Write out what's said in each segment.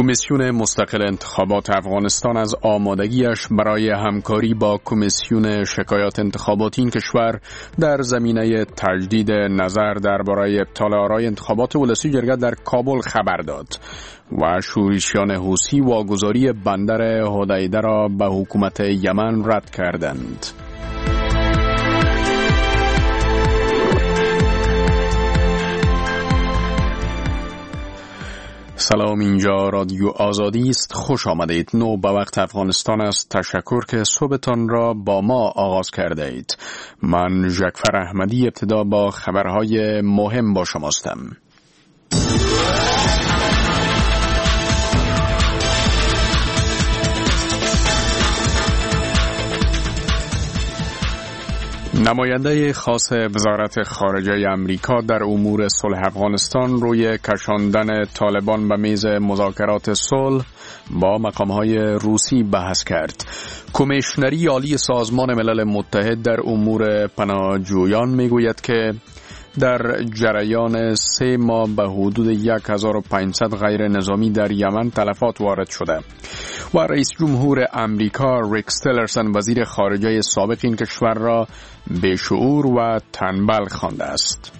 کمیسیون مستقل انتخابات افغانستان از آمادگیش برای همکاری با کمیسیون شکایات انتخاباتی این کشور در زمینه تجدید نظر درباره ابطال آرای انتخابات ولسی جرگه در کابل خبر داد و شورشیان حوثی واگذاری بندر حدیده را به حکومت یمن رد کردند. سلام، اینجا رادیو آزادی است. خوش آمدید. نو به وقت افغانستان است. تشکر که صبحتان را با ما آغاز کرده اید. من جعفر احمدی ابتدا با خبرهای مهم با شما هستم. نماینده خاص وزارت خارجه امریکا در امور صلح افغانستان روی کشاندن طالبان به میز مذاکرات صلح با مقامهای روسی بحث کرد. کمیشنری عالی سازمان ملل متحد در امور پناهجویان میگوید که در جریان 3 ماه به حدود 1500 غیر نظامی در یمن تلفات وارد شده و رئیس جمهور امریکا ریکس تیلرسن وزیر خارجه سابق این کشور را بیشعور و تنبل خوانده است.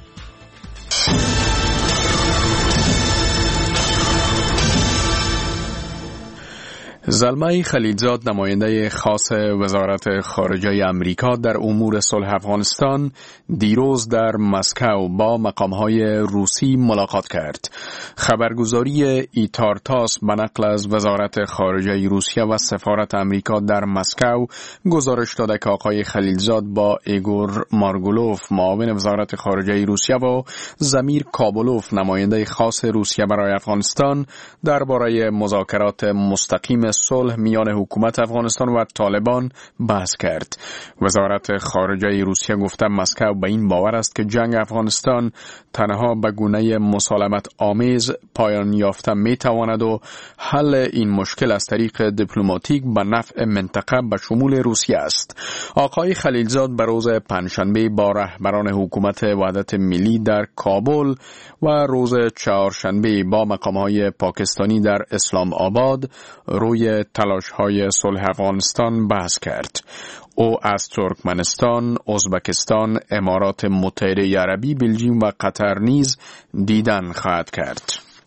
زلمه خلیلزاد نماینده خاص وزارت خارجه امریکا در امور صلح افغانستان دیروز در مسکو با مقامهای روسی ملاقات کرد. خبرگزاری ایتارتاس به نقل از وزارت خارجه روسیه و سفارت امریکا در مسکو گزارش داده که آقای خلیلزاد با ایگور مارگولوف معاون وزارت خارجه روسیه و زمیر کابولوف نماینده خاص روسیه برای افغانستان درباره مذاکرات مستقیم صلح میان حکومت افغانستان و طالبان بحث کرد. وزارت خارجه روسیه گفته مسکو به این باور است که جنگ افغانستان تنها به گونه مسالمت آمیز پایان یافته می تواند و حل این مشکل از طریق دیپلماتیک به نفع منطقه به شمول روسیه است. آقای خلیلزاد به روز پنجشنبه با رهبران حکومت وحدت ملی در کابل و روز چهارشنبه با مقامهای پاکستانی در اسلام آباد روی تلاش‌های صلح افغانستان بحث کرد. او از ترکمنستان، ازبکستان، امارات متحده عربی، بلژیم و قطر نیز دیدن خواهد کرد.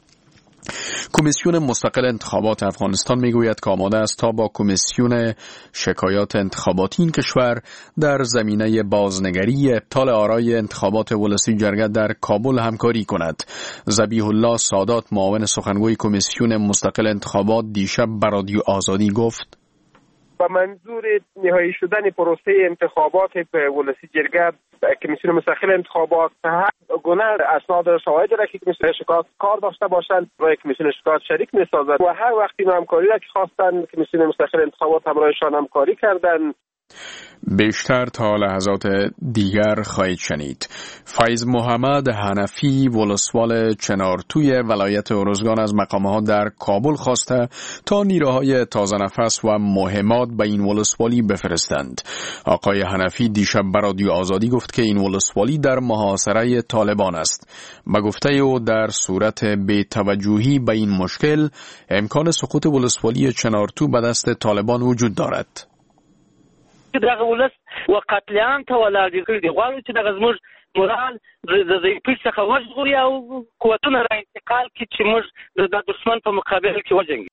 کمیسیون مستقل انتخابات افغانستان میگوید که آماده است تا با کمیسیون شکایات انتخاباتی این کشور در زمینه بازنگری ابطال آرای انتخابات ولسی جرگه در کابل همکاری کند. ذبیح الله سادات معاون سخنگوی کمیسیون مستقل انتخابات دیشب به رادیو آزادی گفت: با منظور نهایی شدن پروسه انتخابات به ولسی جرگه کمیسیون مستقل انتخابات هر گونه اسناد و شواهد را که کمیسیون شکایات کار داشته باشند برای کمیسیون شکایات شریک می‌سازد و هر وقتی همکاری را که خواستن کمیسیون مستقل انتخابات همراهشان همکاری کردند. بیشتر تا لحظات دیگر خواهید شنید. فیض محمد حنفی ولسوال چنارتوی ولایت ارزگان از مقامها در کابل خواسته تا نیروهای تازه نفس و مهمات به این ولسوالی بفرستند. آقای حنفی دیشب به رادیو آزادی گفت که این ولسوالی در محاصره طالبان است. به گفته او در صورت بی‌توجهی به این مشکل امکان سقوط ولسوالی چنارتو به دست طالبان وجود دارد. دغه ولس و قتلیان ته ولاړ دي غواړو چې دغه زموږ مورال د ضعیفۍ څخه وژغوري او قوتونه را انتقال کړي چې موږ د دشمن په مقابل کې وجنګو.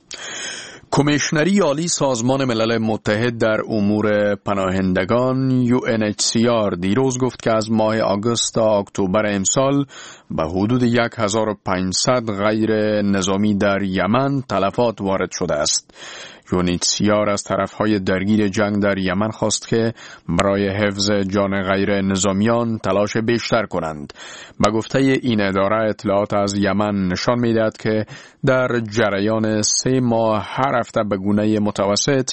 کمیشنری عالی سازمان ملل متحد در امور پناهندگان UNHCR دیروز گفت که از ماه آگوست تا اکتبر امسال به حدود 1500 غیر نظامی در یمن تلفات وارد شده است. UNHCR از طرفهای درگیر جنگ در یمن خواست که برای حفظ جان غیر نظامیان تلاش بیشتر کنند. به گفته این اداره اطلاعات از یمن نشان می‌دهد که در جریان 3 ماه هر هفته به گونه متوسط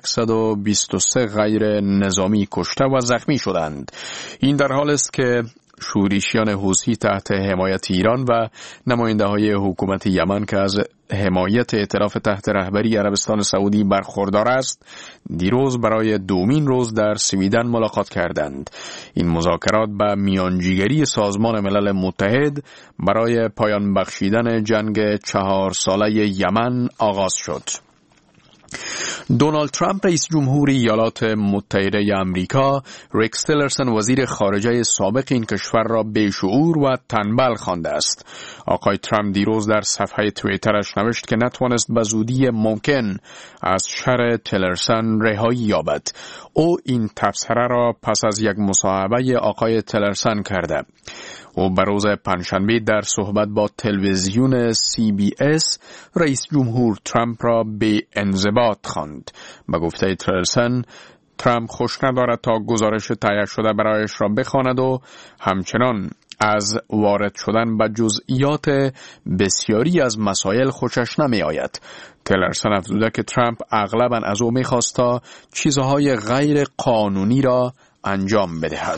123 غیر نظامی کشته و زخمی شدند. این در حال است که شورشیان حوثی تحت حمایت ایران و نماینده های حکومت یمن که از حمایت ائتلاف تحت رهبری عربستان سعودی برخوردار است، دیروز برای دومین روز در سویدن ملاقات کردند. این مذاکرات به میانجیگری سازمان ملل متحد برای پایان بخشیدن جنگ 4 ساله یمن آغاز شد. دونالد ترامپ رئیس جمهور ایالات متحده آمریکا ریکس تیلرسن وزیر خارجه سابق این کشور را بیشعور و تنبل خوانده است. آقای ترامپ دیروز در صفحه توییترش نوشت که نتوانست به زودی ممکن از شر تیلرسن رهایی یابد. او این تبصره را پس از یک مصاحبه آقای تیلرسن کرده. او به روز پنجشنبه در صحبت با تلویزیون CBS رئیس جمهور ترامپ را به انضباط خواند. به گفته تیلرسن، ترامپ خوش ندارد تا گزارش تهیه شده برایش را بخواند و همچنان از وارد شدن به جزئیات بسیاری از مسائل خوشش نمی آید. تیلرسن افزوده که ترامپ اغلباً از او می خواست تا چیزهای غیر قانونی را انجام بدهد.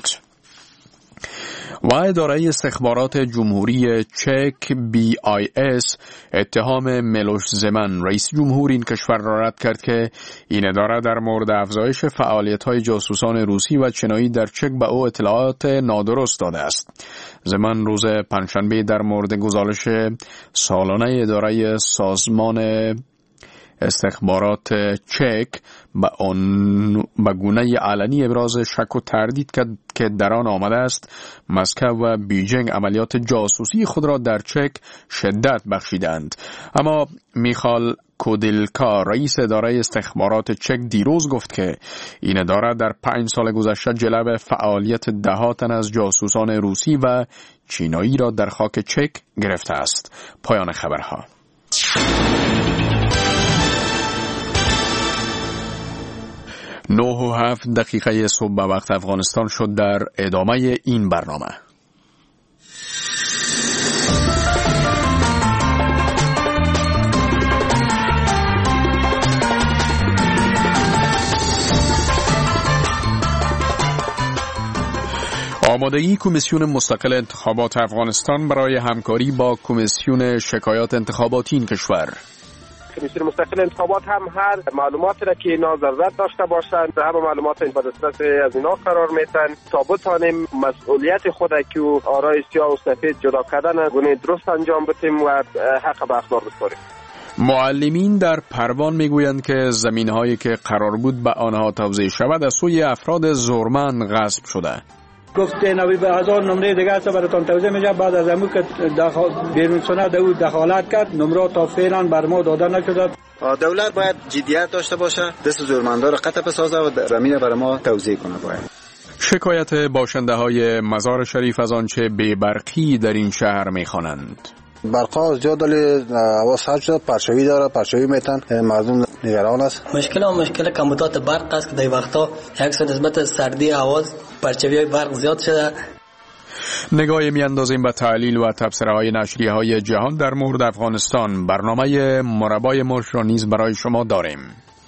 و اداره استخبارات جمهوری چک BIS اتهام میلوش زمن رئیس جمهور این کشور را رد کرد که این اداره در مورد افزایش فعالیت‌های جاسوسان روسی و چینایی در چک به او اطلاعات نادرست داده است. زمن روز پنجشنبه در مورد گزارش سالانه اداره سازمان استخبارات چک به گونه علنی ابراز شک و تردید که در آن آمده است مسکو و بیجینگ عملیات جاسوسی خود را در چک شدت بخشیدند. اما میخال کودیلکا رئیس اداره استخبارات چک دیروز گفت که این اداره در 5 سال گذشته جلب فعالیت 10 تن از جاسوسان روسی و چینایی را در خاک چک گرفته است. پایان خبرها. 9:07 صبح به وقت افغانستان شد. در ادامه این برنامه آمادگی کمیسیون مستقل انتخابات افغانستان برای همکاری با کمیسیون شکایات انتخاباتی این کشور. کمیسیون مستقل انتخابات هم هر معلوماتی را که اینا ضرورت داشته باشند همه معلومات این به دسترس از اینا قرار میتن تا بتانیم مسئولیت خود که آرای سیاه و سفید جدا کردن گونه درست انجام بدیم و حق به اخبار بسپاریم. معلمین در پروان میگویند که زمین‌هایی که قرار بود به آنها توزیع شود از سوی افراد زورمند غصب شده. گفته 90,000 نمره دیگه است براتون توضیح میگم. بعد از همون که بیرون سند او دخالت کرد نمره تا فعلا بر ما داده نشده. دولت باید جدیت داشته باشه، دست زورمندا رو قطع بسازه و زمین برای ما توزیع کنه. باید شکایت باشنده های مزار شریف از آنچه بی‌برقی در این شهر میخوانند. برقا زیاد دلی حواس حل شده، پرشوی داره، پرشوی میتن، مردم نگران است. مشکل کمبودات برق است که در وقتا یک سو نسبت سردی آواز پرچوی برق زیاد شده. نگاهی میاندازیم به تحلیل و تبصره های نشریه های جهان در مورد افغانستان. برنامه مربای مرش را نیز برای شما داریم.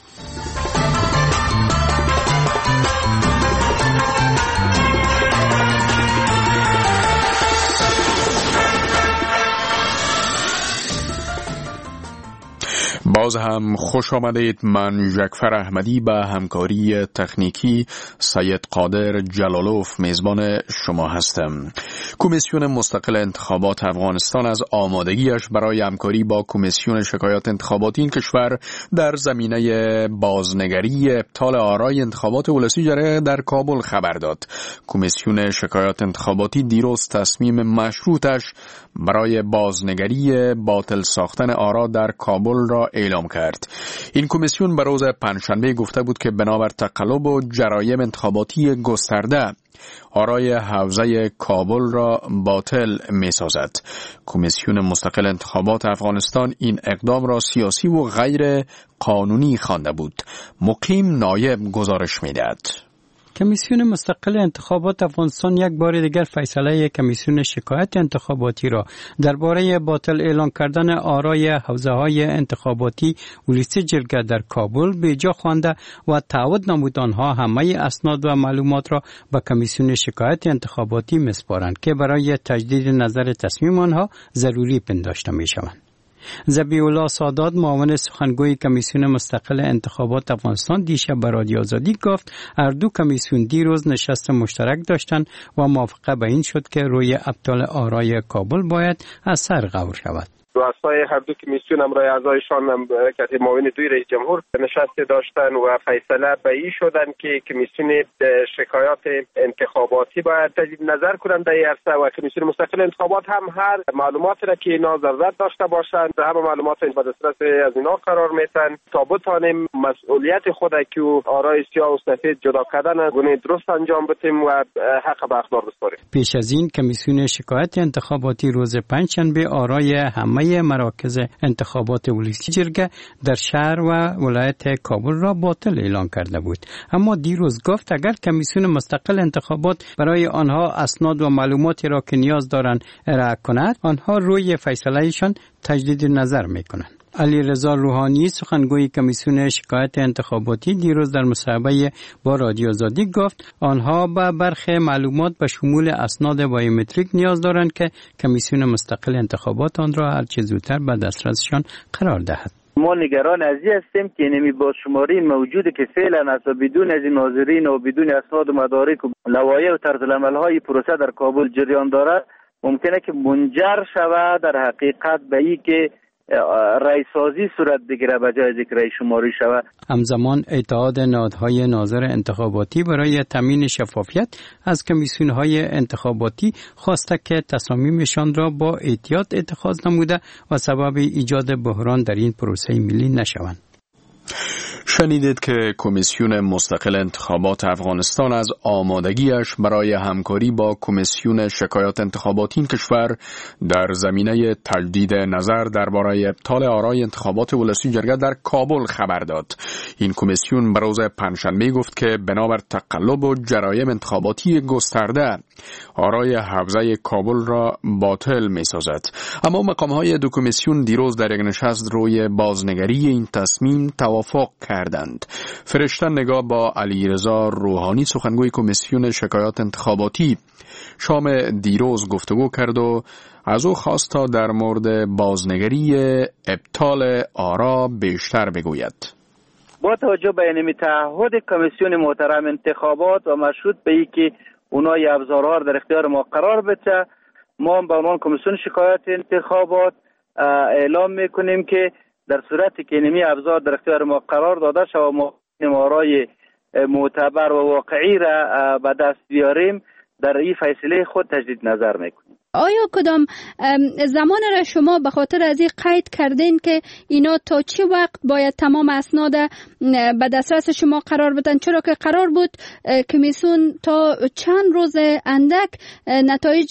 باز هم خوش آمدید. من جعفر احمدی به همکاری تکنیکی سید قادر جلالوف میزبان شما هستم. کمیسیون مستقل انتخابات افغانستان از آمادگیش برای همکاری با کمیسیون شکایات انتخاباتی این کشور در زمینه بازنگری ابطال آرای انتخابات ولسی جاری در کابل خبر داد. کمیسیون شکایات انتخاباتی دیروز تصمیم مشروطش برای بازنگری باطل ساختن آرا در کابل را اعلام کرد. این کمیسیون به روز پنجشنبه گفته بود که بنابر تقلب و جرایم انتخاباتی گسترده آرای حوزه کابل را باطل می سازد. کمیسیون مستقل انتخابات افغانستان این اقدام را سیاسی و غیر قانونی خوانده بود. مقیم نایب گزارش می دهد. کمیسیون مستقل انتخابات افغانستان یک بار دیگر فیصله کمیسیون شکایت انتخاباتی را درباره باطل اعلان کردن آرای حوزه‌های انتخاباتی ولسی جرگه در کابل به جا خوانده و تعهد نمود آنها همه اسناد و معلومات را به کمیسیون شکایت انتخاباتی می‌سپارند که برای تجدید نظر تصمیم آنها ضروری پنداشته می‌شوند. ذبیح الله سادات معاون سخنگوی کمیسیون مستقل انتخابات افغانستان دیشب به رادیو آزادی گفت هر دو کمیسیون دیروز نشست مشترک داشتند و موافقه به این شد که روی ابطال آرای کابل باید از سر غور شود. رؤسای هر دو کمیسیون همراه اعضایشان که معاون دوی رئیس جمهور نشست داشتن و فیصله به این شدن که کمیسیون شکایات انتخاباتی باید تجدید نظر کنند در این عرصه و کمیسیون مستقل انتخابات هم هر معلوماتی را که اینا ضرورت داشته باشند همه معلومات به دسترس از اینا قرار میتن تا بتانیم مسئولیت خود که آرای سیاه و سفید جدا کردن گونه درست انجام بدیم و حق به اقدار بسپاریم. پیش از این کمیسیون شکایت انتخاباتی روز پنجشنبه آرای همه مراکز انتخابات ولسی جرگه در شهر و ولایت کابل را باطل اعلان کرده بود. اما دیروز گفت اگر کمیسیون مستقل انتخابات برای آنها اسناد و معلوماتی را که نیاز دارند ارائه کند، آنها روی فیصلهشان تجدید نظر میکنند. علیرضا روحانی سخنگوی کمیسیون شکایت انتخاباتی دیروز در مصاحبه با رادیو آزادی گفت آنها به برخی معلومات به شمول اسناد بایومتریک نیاز دارند که کمیسیون مستقل انتخابات آن را هر چه زودتر به دسترسشان قرار دهد. ما نگران از این هستیم که نمی با شماری موجوده که فعلا از بدون از ناظرین و بدون اسناد و مدارک و لوایح و طرز العمل‌های پروسه در کابل جریان دارد ممکنه که منجر شود در حقیقت به این که رایسازی صورت بگیره به جای ذکر رای شماری شود. همزمان اتحاد نهادهای ناظر انتخاباتی برای تامین شفافیت از کمیسیون‌های انتخاباتی خواسته که تصامیمشان را با احتیاط اتخاذ نموده و سبب ایجاد بحران در این پروسه ملی نشوند. شنیدید که کمیسیون مستقل انتخابات افغانستان از آمادگیش برای همکاری با کمیسیون شکایات انتخاباتی این کشور در زمینه تجدید نظر درباره ابطال آرای انتخابات ولسی جرگه در کابل خبر داد. این کمیسیون به روز پنجشنبه گفت که بنابر تقلب و جرایم انتخاباتی گسترده آرای حوزه کابل را باطل می سازد. اما مقام‌های دو کمیسیون دیروز در یک نشست روی بازنگری این تصمیم توافق کردند. فرشته نگاه با علیرضا روحانی سخنگوی کمیسیون شکایات انتخاباتی شام دیروز گفتگو کرد و از او خواست تا در مورد بازنگری ابطال آرا بیشتر بگوید. با توجه به این تعهد کمیسیون محترم انتخابات و مشروط به اینکه اونای ابزارها در اختیار ما قرار بده، ما به عنوان کمیسیون شکایات انتخابات اعلام میکنیم که در صورتی که نمی ابزار در اختیار ما قرار داده شود ما آرای معتبر و واقعی را به دست بیاریم در این فیصله خود تجدید نظر میکنیم. آیا کدام زمان را شما به خاطر از این قید کردین که اینا تا چه وقت باید تمام اسناد به دسترس شما قرار بدن؟ چرا که قرار بود کمیسیون تا چند روز اندک نتایج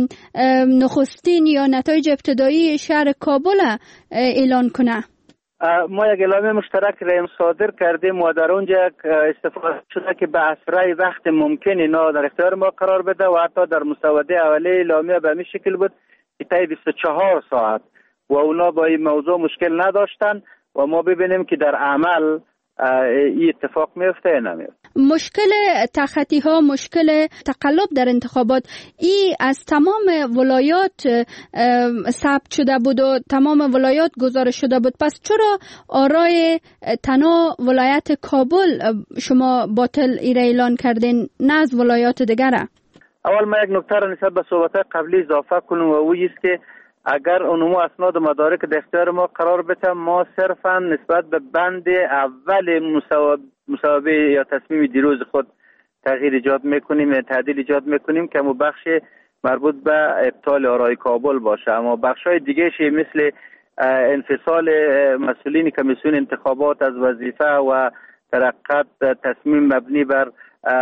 نخستین یا نتایج ابتدایی شهر کابل اعلان کنه. ما یک اعلامیه مشترک را صادر کردیم و در اونجا استفاده شده که به اسرع وقت ممکن اینا در اختیار ما قرار بده و حتی در مسوده اولیه اعلامیه به این شکل بود که تا 24 ساعت و اونا با این موضوع مشکل نداشتن و ما ببینیم که در عمل این اتفاق میفته یا نمیفته. مشکل تخطی ها، مشکل تقلب در انتخابات ای از تمام ولایات ثبت شده بود و تمام ولایات گزارش شده بود. پس چرا آرای تنها ولایت کابل شما باطل ایره اعلان کردین نه از ولایات دیگره؟ اول ما یک نکته را نسبت به صحبت قبلی اضافه کنم و او است که اگر اونمو اسناد و مدارک در اختیار ما قرار بده ما صرفا نسبت به بند اول مصوبه یا تصمیم دیروز خود تغییر ایجاد میکنیم یا تعدیل ایجاد میکنیم که مو بخش مربوط به ابطال آرای کابل باشه، اما بخشای دیگه مثل انفصال مسئولین کمیسیون انتخابات از وظیفه و ترقت تصمیم مبنی بر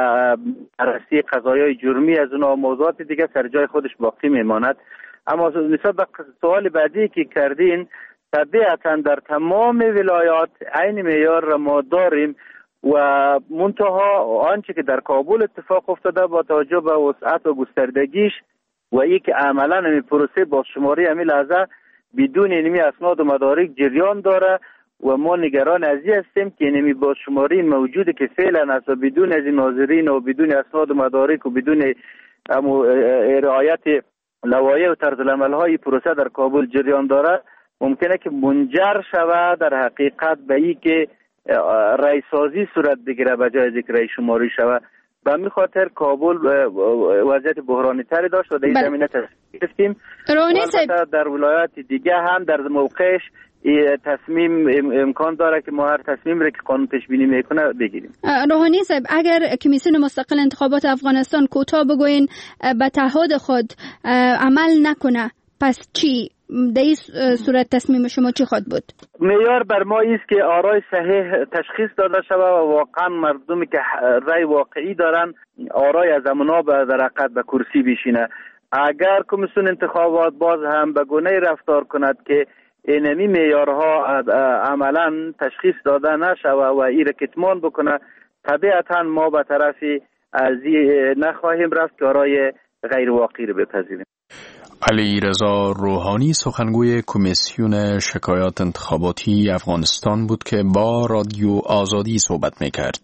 بررسی قضایای جرمی از اونها موضوعات دیگه سر جای خودش باقی میماند. اما نسبت به سوال بعدی که کردین، طبیعتا در تمام ولایات عین معیار را ما داریم و منتها آنچه که در کابل اتفاق افتاده با توجه به وسعت و گستردگیش و ای که عملا این پروسه بازشماری همین لحظه بدون اینمی اسناد و مدارک جریان داره و ما نگران از این هستیم که اینمی بازشماری موجوده که فعلا است و بدون از این ناظرین و بدون اسناد و مدارک و بدون رعایت لوایح و طرز العمل های پروسه در کابل جریان داره ممکنه که منجر شود در حقیقت به این که رایسازی صورت بگیره به جای ذکر رای شماری شود. به همین خاطر کابل وضعیت بحرانی تری داشت و در این زمینه تصمیم گرفتیم. در ولایات دیگه هم در موقعش تصمیم امکان داره که ما هر تصمیم را که قانون پیش بینی میکنه بگیریم. روحانی صاحب، اگر کمیسیون مستقل انتخابات افغانستان کوتاه بگوین به تعهد خود عمل نکنه، پس چی؟ در این صورت تصمیم شما چی خواهد بود؟ معیار بر ما است که آرای صحیح تشخیص داده شود و واقعا مردمی که رای واقعی دارن آرای از امنا به درقت به کرسی بشینه. اگر کمیسیون انتخابات باز هم به گونه‌ای رفتار کند که اینمی معیارها عملا تشخیص داده نشود و این را کتمان بکنه، طبیعتا ما به طرفی از نخواهیم رفت که آرای غیر واقعی را بپذیریم. علیرضا روحانی سخنگوی کمیسیون شکایات انتخاباتی افغانستان بود که با رادیو آزادی صحبت میکرد.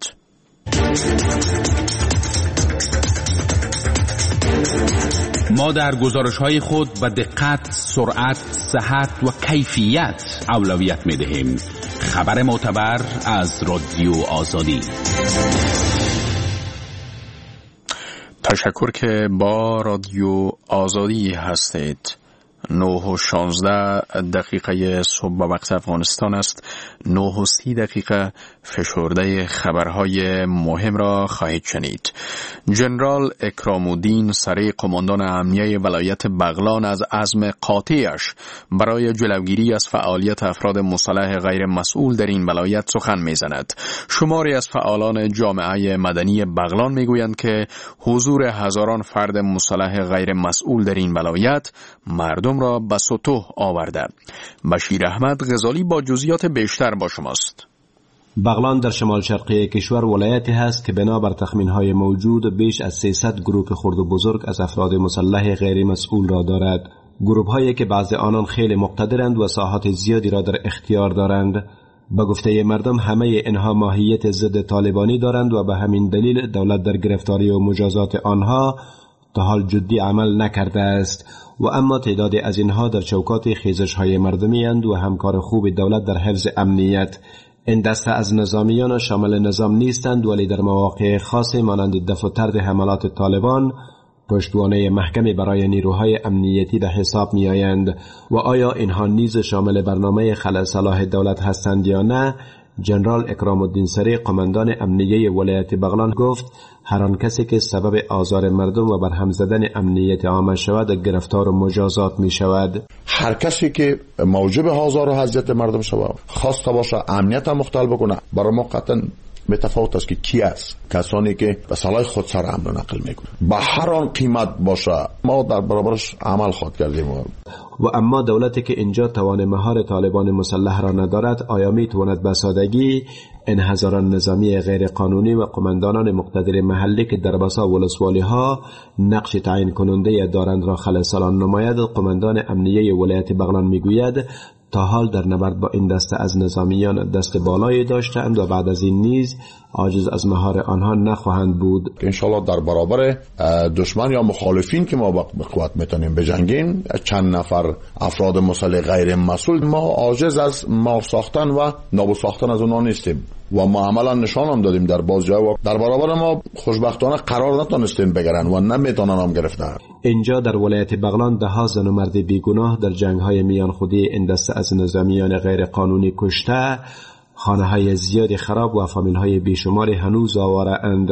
ما در گزارش‌های خود به دقت، سرعت، صحت و کیفیت اولویت می‌دهیم. خبر معتبر از رادیو آزادی. تشکر که با رادیو آزادی هستید. 9:16 صبح به وقت افغانستان است. 9:30 فشرده خبرهای مهم را خواهید شنید. جنرال اکرام الدین سری، قماندان امنیه ولایت بغلان، از عزم قاطعش برای جلوگیری از فعالیت افراد مسلح غیر مسئول در این ولایت سخن میزند. شماری از فعالان جامعه مدنی بغلان میگویند که حضور هزاران فرد مسلح غیر مسئول در این ولایت مردم را به سطوح آورده. بشیر احمد غزالی با جزئیات بیشتر با شماست. بغلان در شمال شرقی کشور ولایتی هست که بنابر تخمین‌های موجود بیش از 300 گروه خرد و بزرگ از افراد مسلح غیر مسئول را دارد. گروه‌هایی که بعضی آنان خیلی مقتدرند و ساحات زیادی را در اختیار دارند. به گفته مردم همه اینها ماهیت ضد طالبانی دارند و به همین دلیل دولت در گرفتاری و مجازات آنها تا حال جدی عمل نکرده است و اما تعدادی از اینها در چوکات خیزش‌های مردمی اند و همکار خوب دولت در حفظ امنیت. این دسته از نظامیان شامل نظام نیستند ولی در مواقع خاص مانند دفع و طرد حملات طالبان پشتوانه محکمی برای نیروهای امنیتی به حساب می آیند و آیا اینها نیز شامل برنامه خلع صلاح دولت هستند یا نه؟ جنرال اکرام الدین سری، قماندان امنیه ولایت بغلان، گفت هر آن کسی که سبب آزار مردم و برهم زدن امنیت عامه شود گرفتار و مجازات می شود. هر کسی که موجب آزار و اذیت مردم شود خواسته باشه امنیت مختل بکنه، برای ما قطعا متفاوت است که کی است. کسانی که به صلاح خود سر امن نقل میکنه به هر آن قیمت باشه ما در برابرش عمل خود کردیم. و اما دولتی که اینجا توان مهار طالبان مسلح را ندارد آیا میتواند به سادگی این هزاران نظامی غیر قانونی و قماندانان مقتدر محلی که در بسا ولسوالی ها نقش تعیین کننده دارند را خلع سلام نماید؟ قماندان امنیه ولایت بغلان میگوید تا حال در نبرد با این دسته از نظامیان دست بالایی داشتند و بعد از این نیز عاجز از مهار آنها نخواهند بود. انشالله در برابر دشمن یا مخالفین که ما به قوت میتونیم بجنگیم، چند نفر افراد مسلح غیر مسئول، ما عاجز از مار ساختن و نابود ساختن از اونها نیستیم و ما عملا نشان هم دادیم در باز جای و در برابر ما خوشبختانه قرار نتونستیم بگیرن و نمیتونن هم گرفتن. اینجا در ولایت بغلان ده ها زن و مرد بیگناه در جنگ‌های میان خودی این دسته از نظامیان غیر قانونی کشته، خانه‌های زیادی خراب و فامیل‌های بیشماری هنوز آواره اند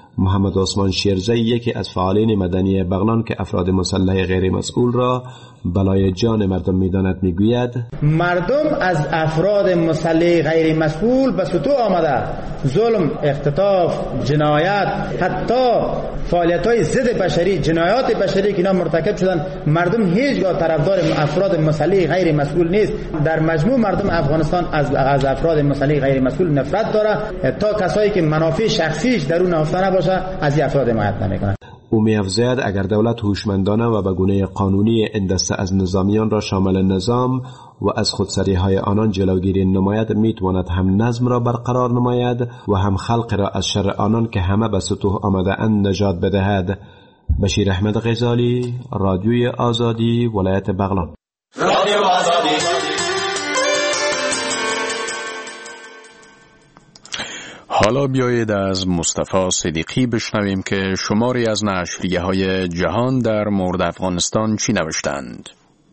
محمد عثمان شیرزی، یکی از فعالین مدنی بغلان که افراد مسلح غیر مسئول را بلای جان مردم می‌داند، میگوید مردم از افراد مسلح غیر مسئول به سطوح آمده ظلم، اختطاف، جنایت، حتی فعالیت‌های ضد بشری، جنایات بشری که اینا مرتکب شدن، مردم هیچگاه طرفدار افراد مسلح غیر مسئول نیست. در مجموع مردم افغانستان از افراد مسلح غیر مسئول نفرت داره، تا کسایی که منافع شخصیش در اون نهفته نباشه از این افراد حمایت نمی‌کنند. او می‌افزاید اگر دولت هوشمندانه و به گونه قانونی این دسته از نظامیان را شامل نظام و از خودسری‌های آنان جلوگیری نماید، می‌تواند هم نظم را برقرار نماید و هم خلق را از شر آنان که همه به سطوح آمده اند نجات بدهد. بشیر احمد غزالی، رادیوی آزادی، ولایت بغلان. رادیو آزادی. حالا بیایید از مصطفی صدیقی بشنویم که شماری از نشریه‌های جهان در مورد افغانستان چی نوشتند.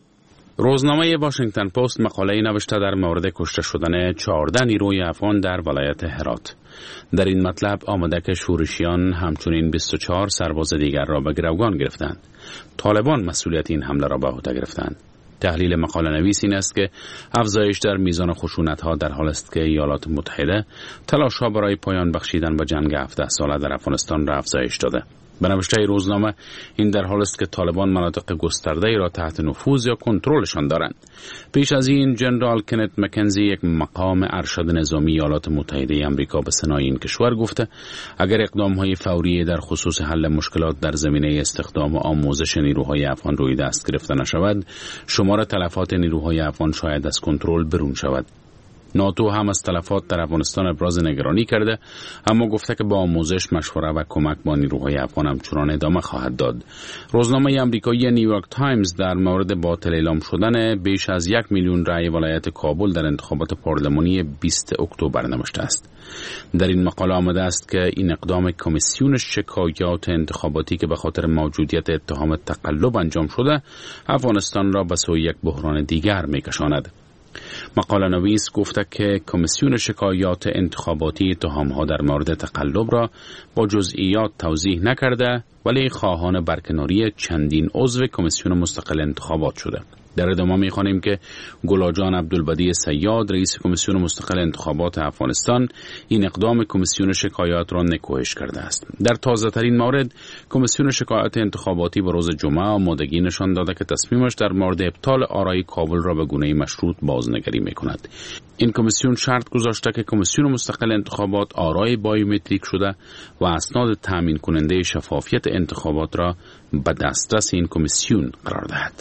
روزنامه واشنگتن پست مقاله‌ای نوشته در مورد کشته شدن 14 نیروی افغان در ولایت هرات. در این مطلب آمده که شورشیان همچنین 24 سرباز دیگر را به گروگان گرفتند. طالبان مسئولیت این حمله را به عهده گرفتند. تحلیل مقاله نویس این است که افزایش در میزان خشونت‌ها در حال است که ایالات متحده تلاش‌ها برای پایان بخشیدن به جنگ 17 ساله در افغانستان را افزایش داده. به نوشته روزنامه این در حال است که طالبان مناطق گسترده‌ای را تحت نفوذ یا کنترلشان دارند. پیش از این جنرال کنت مکنزی، یک مقام ارشد نظامی ایالات متحده آمریکا، به سنای این کشور گفته اگر اقدام‌های فوری در خصوص حل مشکلات در زمینه استخدام و آموزش نیروهای افغان روی دست گرفته نشود، شمار تلفات نیروهای افغان شاید از کنترل برون شود. ناتو هم از تلفات در افغانستان ابراز نگرانی کرده، اما گفته که با آموزش، مشوره و کمک با نیروهای افغان همچنان ادامه خواهد داد. روزنامه آمریکایی نیویورک تایمز در مورد باطل اعلام شدن بیش از 1 میلیون رأی ولایت کابل در انتخابات پارلمانی 20 اکتبر نوشته است. در این مقاله آمده است که این اقدام کمیسیون شکایات انتخاباتی که به خاطر موجودیت اتهام تقلب انجام شده، افغانستان را به سوی یک بحران دیگر می‌کشاند. مقاله نویس گفته که کمیسیون شکایات انتخاباتی اتهام‌ها در مورد تقلب را با جزئیات توضیح نکرده، ولی خواهان برکناری چندین عضو کمیسیون مستقل انتخابات شده. در ادامه می‌خوانیم که گلاجان عبدالبدی صیاد، رئیس کمیسیون مستقل انتخابات افغانستان، این اقدام کمیسیون شکایات را نکوهش کرده است. در تازه‌ترین مورد، کمیسیون شکایات انتخاباتی به روز جمعه آمادگی نشان داده که تصمیمش در مورد ابطال آرای کابل را به گونه‌ای مشروط بازنگری می‌کند. این کمیسیون شرط گذاشته که کمیسیون مستقل انتخابات آرای بایومتریک شده و اسناد تامین کننده شفافیت انتخابات را به دسترس این کمیسیون قرار دهد.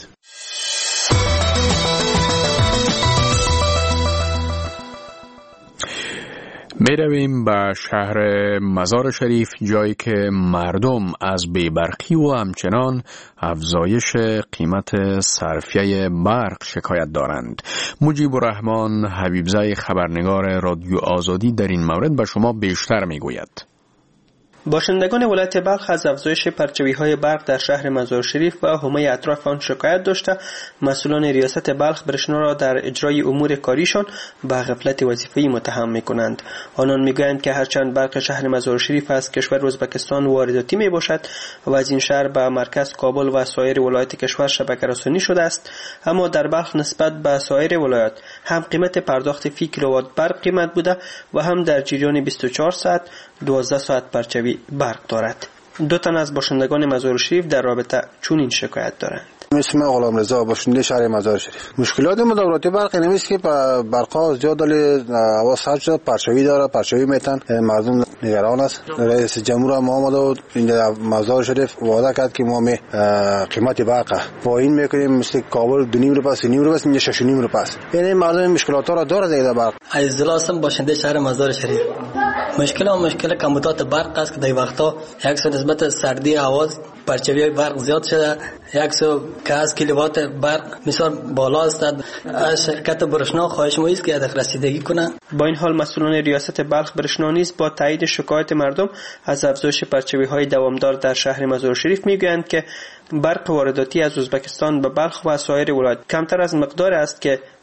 می رویم به شهر مزار شریف، جایی که مردم از بی‌برقی و همچنان افزایش قیمت صرفیه برق شکایت دارند. مجیب الرحمن حبیبزای خبرنگار رادیو آزادی در این مورد به شما بیشتر می گوید. باشندگان ولایت بلخ از افزایش پرچوی‌های برق در شهر مزار شریف و حومه اطراف آن شکایت داشته مسئولان ریاست بلخ برشنا را در اجرای امور کاریشان به غفلت وظیفه‌ای متهم می‌کنند. آنان می‌گویند که هرچند برق شهر مزار شریف از کشور ازبکستان وارداتی می‌باشد و از این شهر به مرکز کابل و سایر ولایات کشور شبکه‌رسانی شده است، اما در بلخ نسبت به سایر ولایات هم قیمت پرداخت فی کیلووات برق قیمت بوده و هم در جریان 24 ساعت 12 ساعت پرچوی برق دارد. دو تن از باشندگان مزار شریف در رابطه چنین شکایت دارند. اسم غلام رضا، باشنده شهر مزار شریف. مشکلات مداوراتی برق نمیست که برقا زیاد هوا سرد شده، پرچوی داره، پرچوی میتن، مردم نگران است. رئیس جمهور هم آمده بود اینجا مزار شریف وعده کرد که ما قیمت برق پایین میکنیم، مثل کابل 2.5 روپیه 3.5 روپیه، اینجا 6.5 روپیه است. یعنی مردم مشکلات را داره دیگه برق. عزیزالله هستم، باشنده شهر مزار شریف. مشکل کمبودات برق است که در وقتا یک سو نسبت سردی هوا پرچوی برق زیاد شده، 100 کیلووات برق مثال بالا است. از شرکت برشنا خواهش ما است که هدف رسیدگی کنه. با این حال مسئولان ریاست بلخ برشنا نیز با تایید شکایت مردم از افزایش پرچوی‌های دوامدار در شهر مزار شریف میگویند که برق وارداتی از ازبکستان به بلخ و سایر ولایات کمتر از مقدار است که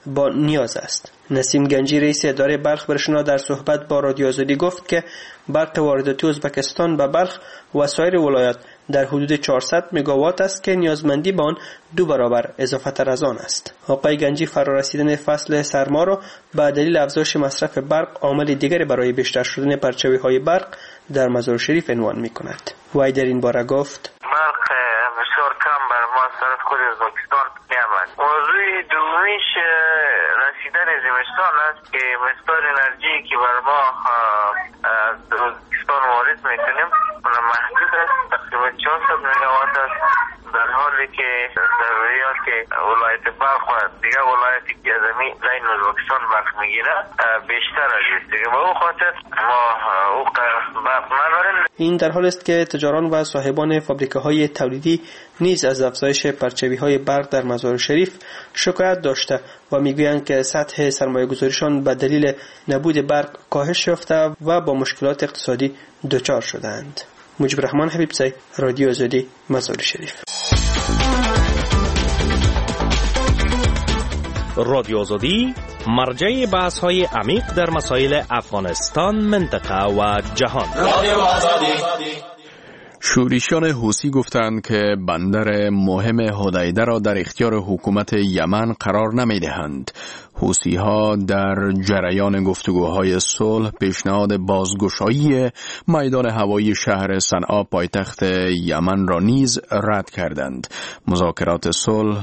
با نیاز است. نسیم گنجی رئیس اداره بلخ برشنا در صحبت با رادیو آزادی گفت که برق وارداتی ازبکستان به بلخ و سایر ولایات در حدود 400 مگاوات است که نیازمندی به آن 2 برابر اضافه تر از آن است. آقای گنجی فرارسیدن فصل سرما را به دلیل افزایش مصرف برق عامل دیگری برای بیشتر شدن پرچاوی‌های برق در مزار شریف عنوان می‌کند. وی در این باره گفت: برق بسیار کم بر ما از خود ازبکستان می‌آمد. موضوع دومیش رسیدن زمستان است که مقدار انرژی که بر ما از ازبکستان وارد می‌کنیم اون محدود است، تقریبا 400 مگاوات است، در حالی که ضروریات ولایت بلخ و دیگر ولایتی که از لین ازبکستان برق میگیره بیشتر است. به اون خاطر ما او برق نداریم. این در حال است که تجاران و صاحبان فابریکه‌های تولیدی نیز از افزایش پرچاوی‌های برق در مزار شریف شکایت داشته و میگویند که سطح سرمایه‌گذاریشان به دلیل نبود برق کاهش یافته و با مشکلات اقتصادی دچار شدند. مجیب رحمان حبیبزی، رادیو آزادی، مزار شریف. رادیو آزادی مرجع بحث‌های عمیق در مسائل افغانستان، منطقه و جهان. رادیو آزادی. شورشیان حوثی گفتند که بندر مهم حدیده را در اختیار حکومت یمن قرار نمی‌دهند. حوثی‌ها در جریان گفتگوهای صلح پیشنهاد بازگشایی میدان هوایی شهر صنعا پایتخت یمن را نیز رد کردند. مذاکرات صلح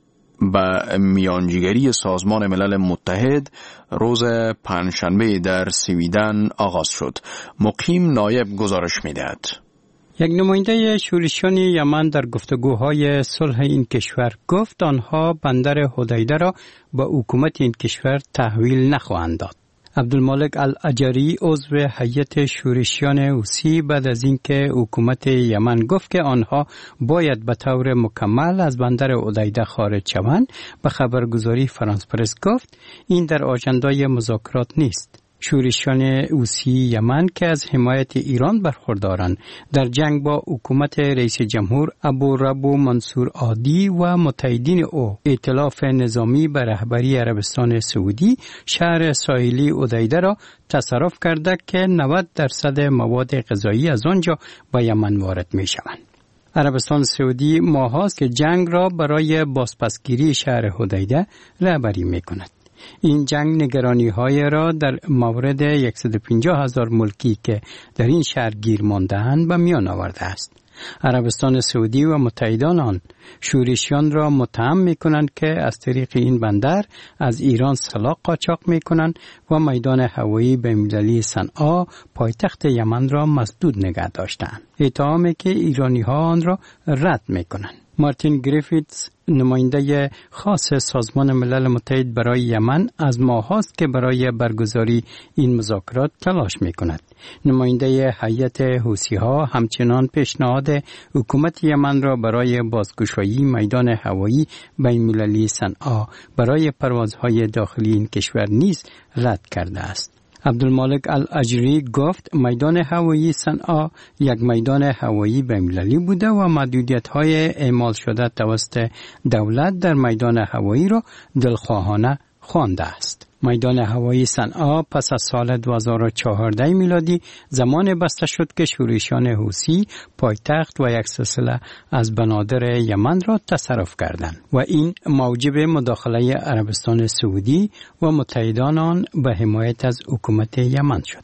به میانجیگری سازمان ملل متحد روز پنجشنبه در سویدن آغاز شد. مقیم نایب گزارش می‌دهد. یک نماینده شورشیان یمن در گفتگوهای صلح این کشور گفت آنها بندر حدیده را به حکومت این کشور تحویل نخواهند داد. عبدالمالک الاجری عضو هیئت شورشیان حوثی بعد از اینکه حکومت یمن گفت که آنها باید به طور مکمل از بندر حدیده خارج شوند، به خبرگزاری فرانس پرس گفت این در آژندای مذاکرات نیست. شورشیان حوثی یمن که از حمایت ایران برخوردارند در جنگ با حکومت رئیس جمهور ابوربو منصور هادی و متحدین او ائتلاف نظامی به رهبری عربستان سعودی شهر ساحلی حدیده را تصرف کرده که 90% مواد غذایی از آنجا به یمن وارد می شوند. عربستان سعودی ماهاست که جنگ را برای بازپسگیری شهر حدیده رهبری می کند. این جنگ نگرانی‌های را در مورد 150,000 ملکی که در این شهر گیر مانده‌اند به میان آورده است. عربستان سعودی و متحدان آن شورشیان را متهم می‌کنند که از طریق این بندر از ایران سلاح قاچاق می‌کنند و میدان هوایی بین‌المللی صنعا پایتخت یمن را مسدود نگه داشتند. اتهامی که ایرانی‌ها آن را رد می‌کنند. مارتین گریفیتس نماینده خاص سازمان ملل متحد برای یمن از ماهاست که برای برگزاری این مذاکرات تلاش می‌کند. نماینده هیئت حوثی‌ها همچنان پیشنهاد حکومت یمن را برای بازگشایی میدان هوایی بین‌المللی صنعا برای پروازهای داخلی این کشور نیز رد کرده است. عبدالمالک الاجری گفت میدان هوایی صنعا یک میدان هوایی بین‌المللی بوده و محدودیت‌های اعمال شده توسط دولت در میدان هوایی را دلخواهانه خوانده است. میدان هوایی صنعا پس از سال 2014 میلادی زمان بسته شد که شورشیان حوثی پایتخت و یک سلسله از بنادر یمن را تصرف کردند و این موجب مداخله عربستان سعودی و متحدان آن به حمایت از حکومت یمن شد.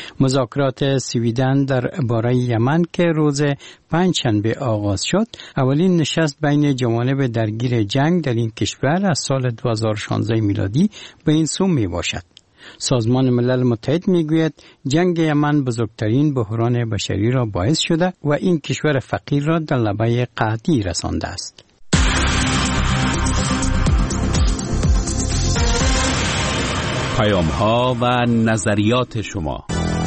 مذاکرات سویدن در باره یمن که روز پنجشنبه آغاز شد، اولین نشست بین جوانب درگیر جنگ در این کشور از سال 2016 میلادی به این سو می باشد. سازمان ملل متحد می گوید جنگ یمن بزرگترین بحران بشری را باعث شده و این کشور فقیر را در لبه قحطی رسانده است. پیام‌ها و نظریات شما.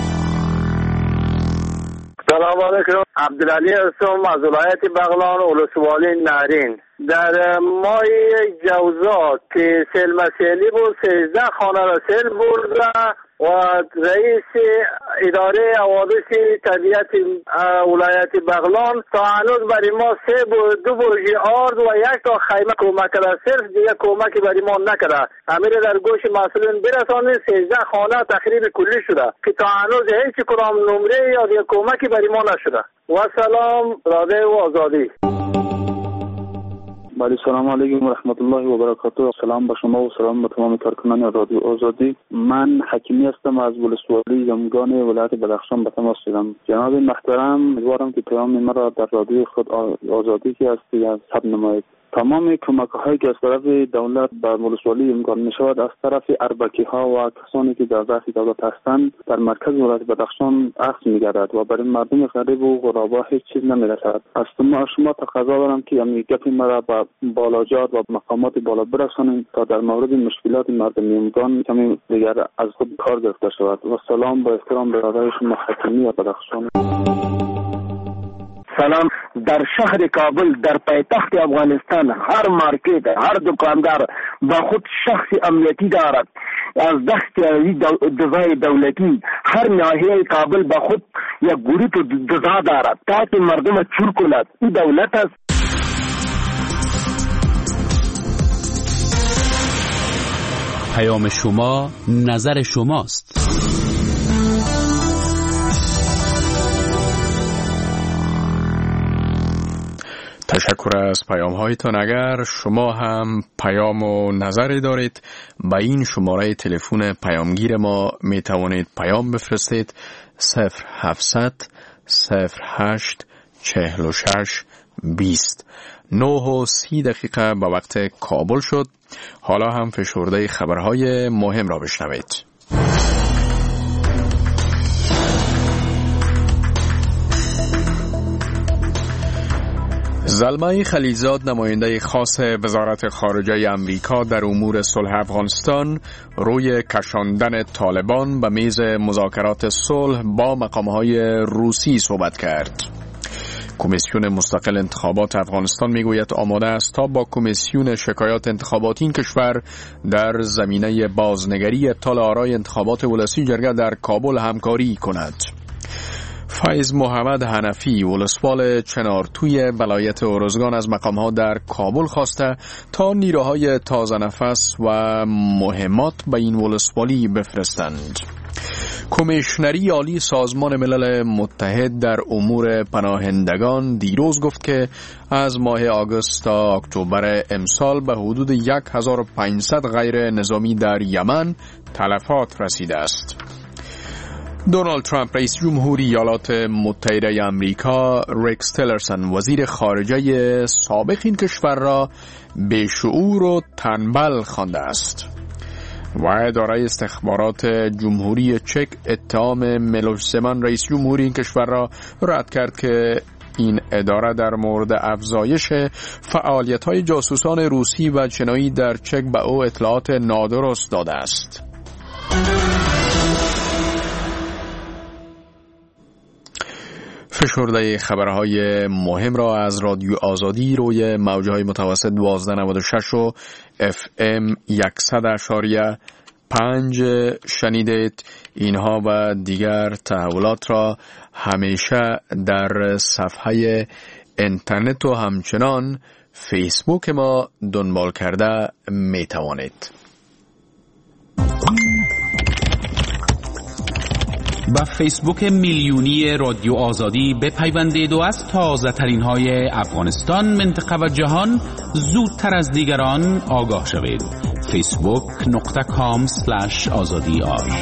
سلام علیکم. عبدالعلی هستم از ولایت بغلان ولسوالی نهرین. در ماه جوزا که سیل مسیلی بود 13 خانه را سیل برد و و رئیس اداره حوادث طبیعت ولایت بغلان تا هنوز برای ما 2 بوجی آرد و 1 تا خیمه کمک کرده، صرف دیگه کمکی برای ما نکرده. امیر در گوش مسئولین برسانید 13 خانه تخریب کلی شده که تا هنوز هیچ کدام نمره یا دیگه کمکی برای ما نشده. و سلام رادیو آزادی. بله، سلام علیکم و رحمت الله و برکاته. سلام به شما و سلام به تمام کارکنان رادیو آزادی. من حکیمی هستم از ولسوالی زمگان ولایت بدخشان به تماس شدم. جناب محترم، امیدوارم که پیام مرا در رادیو خود آزادی که هستی از ثبت نمایید. تمام کمک‌هایی که از طرف دولت به ولسوالی امکان می‌شود از طرف اربکی‌ها و کسانی که در دست دولت هستند در مرکز ولایت بدخشان اخذ می‌گردد و برای مردم غریب و غربا هیچ چیز نمی‌رسد. از شما تقاضا دارم که این گپ مرا به بالاجات و مقامات بالا برسانید تا در مورد مشکلات مردم امکان کمی دیگر از خود کار گرفته شود. و سلام با احترام به رادیو شما حکیمی و بدخشان. سلام. در شهر کابل در پایتخت افغانستان هر مارکت، هر دکاندار با خود شخص امنیتی دارد. از دست دزای دولتی هر ناحیه کابل با خود یک گروه دزا دارد تا که مردم چور کند. این دولت است. پیام شما نظر شماست. تشکر از پیام هایتان. اگر شما هم پیام و نظری دارید به این شماره تلفن پیامگیر ما می توانید پیام بفرستید 0700 08 46 20. 9:30 به وقت کابل شد. حالا هم فشرده خبرهای مهم را بشنوید. زلمه خلیلزاد، نماینده خاص وزارت خارجه امریکا در امور صلح افغانستان، روی کشاندن طالبان به میز مذاکرات صلح با مقامهای روسی صحبت کرد. کمیسیون مستقل انتخابات افغانستان میگوید آماده است تا با کمیسیون شکایات انتخاباتی این کشور در زمینه بازنگری ابطال آرای انتخابات ولسی جرگه در کابل همکاری کند. فیض محمد حنفی، ولسوال چنارتوی ولایت ارزگان، از مقامها در کابل خواسته تا نیروهای تازه نفس و مهمات به این ولسوالی بفرستند. کمیشنری عالی سازمان ملل متحد در امور پناهندگان دیروز گفت که از ماه آگوست تا اکتبر امسال به حدود 1500 غیر نظامی در یمن تلفات رسیده است. دونالد ترامپ رئیس جمهوری ایالات متحده آمریکا، ریکس تیلرسن وزیر خارجه سابق این کشور را بیشعور و تنبل خوانده است. و اداره استخبارات جمهوری چک اتهام میلوش زمان رئیس جمهوری این کشور را رد کرد که این اداره در مورد افزایش فعالیت‌های جاسوسان روسی و چینایی در چک به او اطلاعات نادرست داده است. فشرده خبرهای مهم را از رادیو آزادی روی موجهای متوسط 1296 و FM 100.5 شنیدید. اینها و دیگر تحولات را همیشه در صفحه اینترنت و همچنان فیسبوک ما دنبال کرده می توانید. با فیسبوک میلیونی رادیو آزادی بپیوندید و از تازه ترین های افغانستان، منطقه و جهان زودتر از دیگران آگاه شوید. facebook.com/azadi.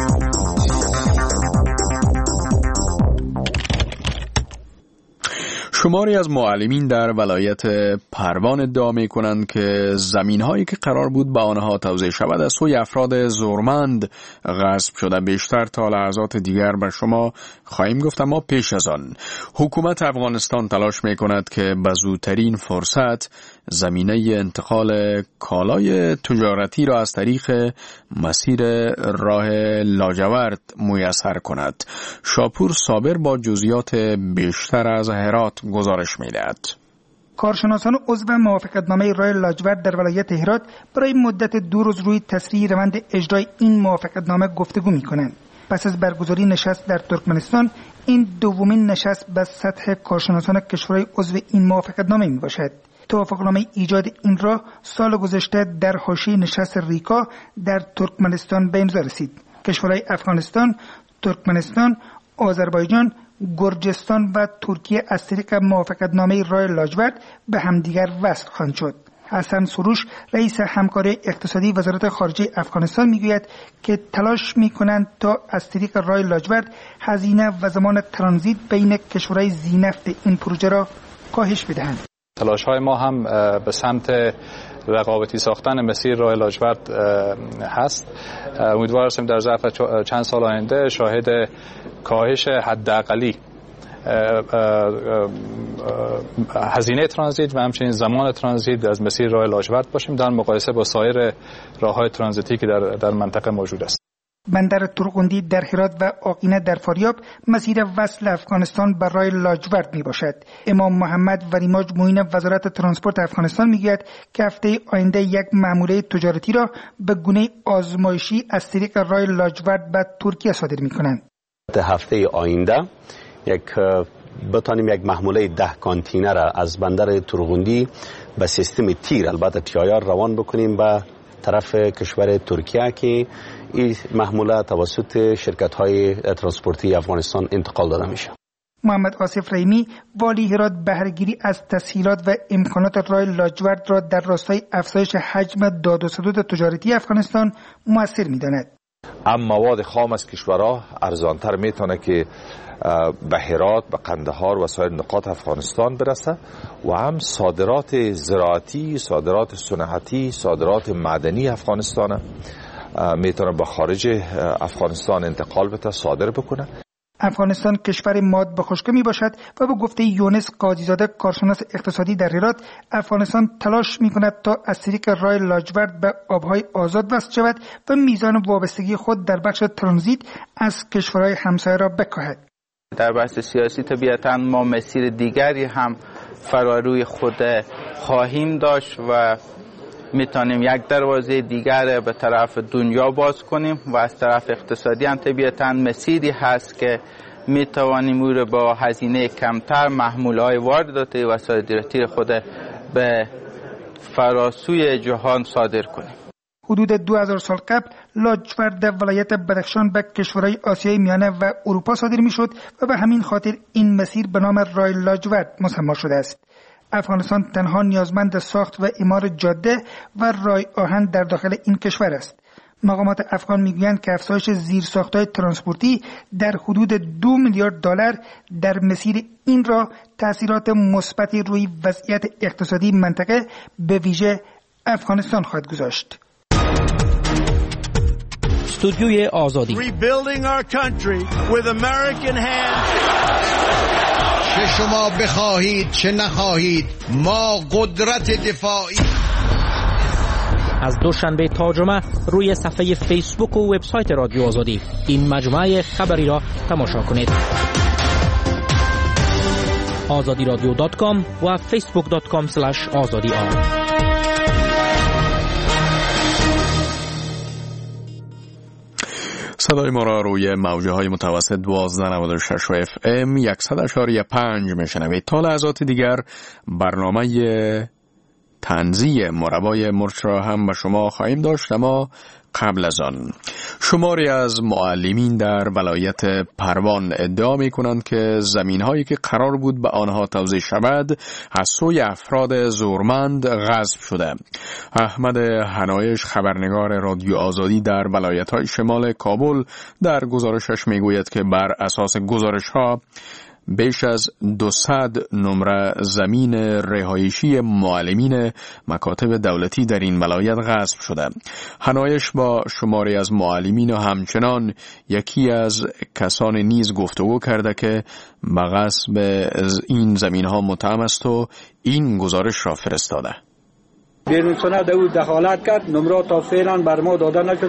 شماری از معلمین در ولایت پروان ادعا می کنند که زمین هایی که قرار بود به آنها توزیع شود از سوی افراد زورمند غصب شده. بیشتر تا لحظات دیگر بر شما خواهیم گفت، اما پیش از آن حکومت افغانستان تلاش می کند که به زودترین فرصت زمینه انتقال کالای تجارتی را از طریق مسیر راه لاجورد میسر کند. شاپور صابر با جزئیات بیشتر از هرات گزارش می‌دهد. کارشناسان عضو موافقتنامه رای لاجورد در ولایت هرات برای مدت 2 روز روی تسریع روند اجرای این موافقتنامه گفتگو می‌کنند. پس از برگزاری نشست در ترکمنستان، این دومین نشست به سطح کارشناسان کشورهای عضو این موافقتنامه میباشد. توافقنامه ایجاد این راه سال گذشته در حاشیه نشست ریکا در ترکمنستان به امضا رسید. کشورهای افغانستان، ترکمنستان، آذربایجان، گرجستان و ترکیه از طریق موافقتنامه رای لاجورد به همدیگر وصل خواهند شد. حسن سروش رئیس همکاری اقتصادی وزارت خارجه افغانستان میگوید که تلاش میکنند تا از طریق رای لاجورد هزینه و زمان ترانزیت بین کشورهای ذی‌نفت این پروژه را کاهش بدهند. تلاش‌های ما هم به سمت رقابتی ساختن مسیر راه لاجورد هست. امیدوار هستیم در ظرف چند سال آینده شاهد کاهش حداقلی هزینه ترانزیت و همچنین زمان ترانزیت از مسیر راه لاجورد باشیم در مقایسه با سایر راه‌های ترانزیتی که در منطقه موجود است. بندر ترغندی در هرات و آقینه در فاریاب مسیر وصل افغانستان بر راه لاجورد می باشد. امام محمد ولیماج معین وزارت ترانسپورت افغانستان می گوید که هفته آینده یک ماموره تجارتی را به گونه آزمایشی از طریق راه لاجورد به ترکیه صادر می کنند. هفته آینده بتانیم یک محموله 10 کانتینر از بندر ترغندی به سیستم تیر، البته TIR روان بکنیم به طرف کشور ترکیه که این محموله توسط شرکت‌های ترانسپورتی افغانستان انتقال داده میشه. محمد آصف رحیمی والی هرات بهره‌گیری از تسهیلات و امکانات راه لاجورد را در راستای افزایش حجم داد و ستد تجارتی افغانستان مؤثر می‌داند. هم مواد خام از کشورها ارزانتر میتونه که به هرات، به قندهار و سایر نقاط افغانستان برسه و هم صادرات زراعتی، صادرات صنعتی، صادرات معدنی افغانستان میتونه به خارج افغانستان انتقال بده، صادر بکنه. افغانستان کشور ماد به خشکی می باشد و به گفته یونس قاضیزاده کارشناس اقتصادی در هرات، افغانستان تلاش می کند تا از طریق راه لاجورد به آبهای آزاد وصل شود و میزان وابستگی خود در بخش ترانزیت از کشورهای همسایه را بکاهد. در بحث سیاسی طبیعتاً ما مسیر دیگری هم فراروی خود خواهیم داشت و میتونیم یک دروازه دیگر به طرف دنیا باز کنیم و از طرف اقتصادی هم طبیعتاً مسیری هست که میتوانیم او را با هزینه کمتر محمولهای وارداتی و صادراتی خود به فراسوی جهان صادر کنیم. حدود 2000 سال قبل لاجورد ولایت بدخشان به کشورهای آسیای میانه و اروپا صادر میشد و به همین خاطر این مسیر به نام راه لاجورد مسمى شده است. افغانستان تنها نیازمند ساخت و اعمار جاده و راه آهن در داخل این کشور است. مقامات افغان میگویند که افزایش زیرساخت‌های ترانسپورتی در حدود 2 میلیارد دلار در مسیر این راه تأثیرات مثبتی روی وضعیت اقتصادی منطقه به ویژه افغانستان خواهد گذاشت. استودیوی آزادی چه شما بخواهید چه نخواهید ما قدرت دفاعی. از دوشنبه تا جمعه روی صفحه فیسبوک و وبسایت رادیو آزادی این مجموعه خبری را تماشا کنید. azadiradio.com و facebook.com/azadi. صدای ما را روی موجه های متوسط 1296 FM 100.5 میشنوید. تا لحظات دیگر برنامه تنزیه مربای مرچ را هم به شما خواهیم داشت، اما قبل از آن شماری از معلمین در ولایت پروان ادعا می کنند که زمین هایی که قرار بود به آنها توزیع شود از سوی افراد زورمند غصب شده. احمد حنایش خبرنگار رادیو آزادی در ولایت های شمال کابل در گزارشش می گوید که بر اساس گزارش ها بیش از 200 نمره زمین رهایشی معلمین مکاتب دولتی در این ولایت غصب شده. حنایش با شماری از معلمین و همچنان یکی از کسان نیز گفتگو کرده که به غصب این زمین ها متهم است و این گزارش را فرستاده. بیرون سند او دخالت کرد، نمرات تا فعلا بر ما داده نشده.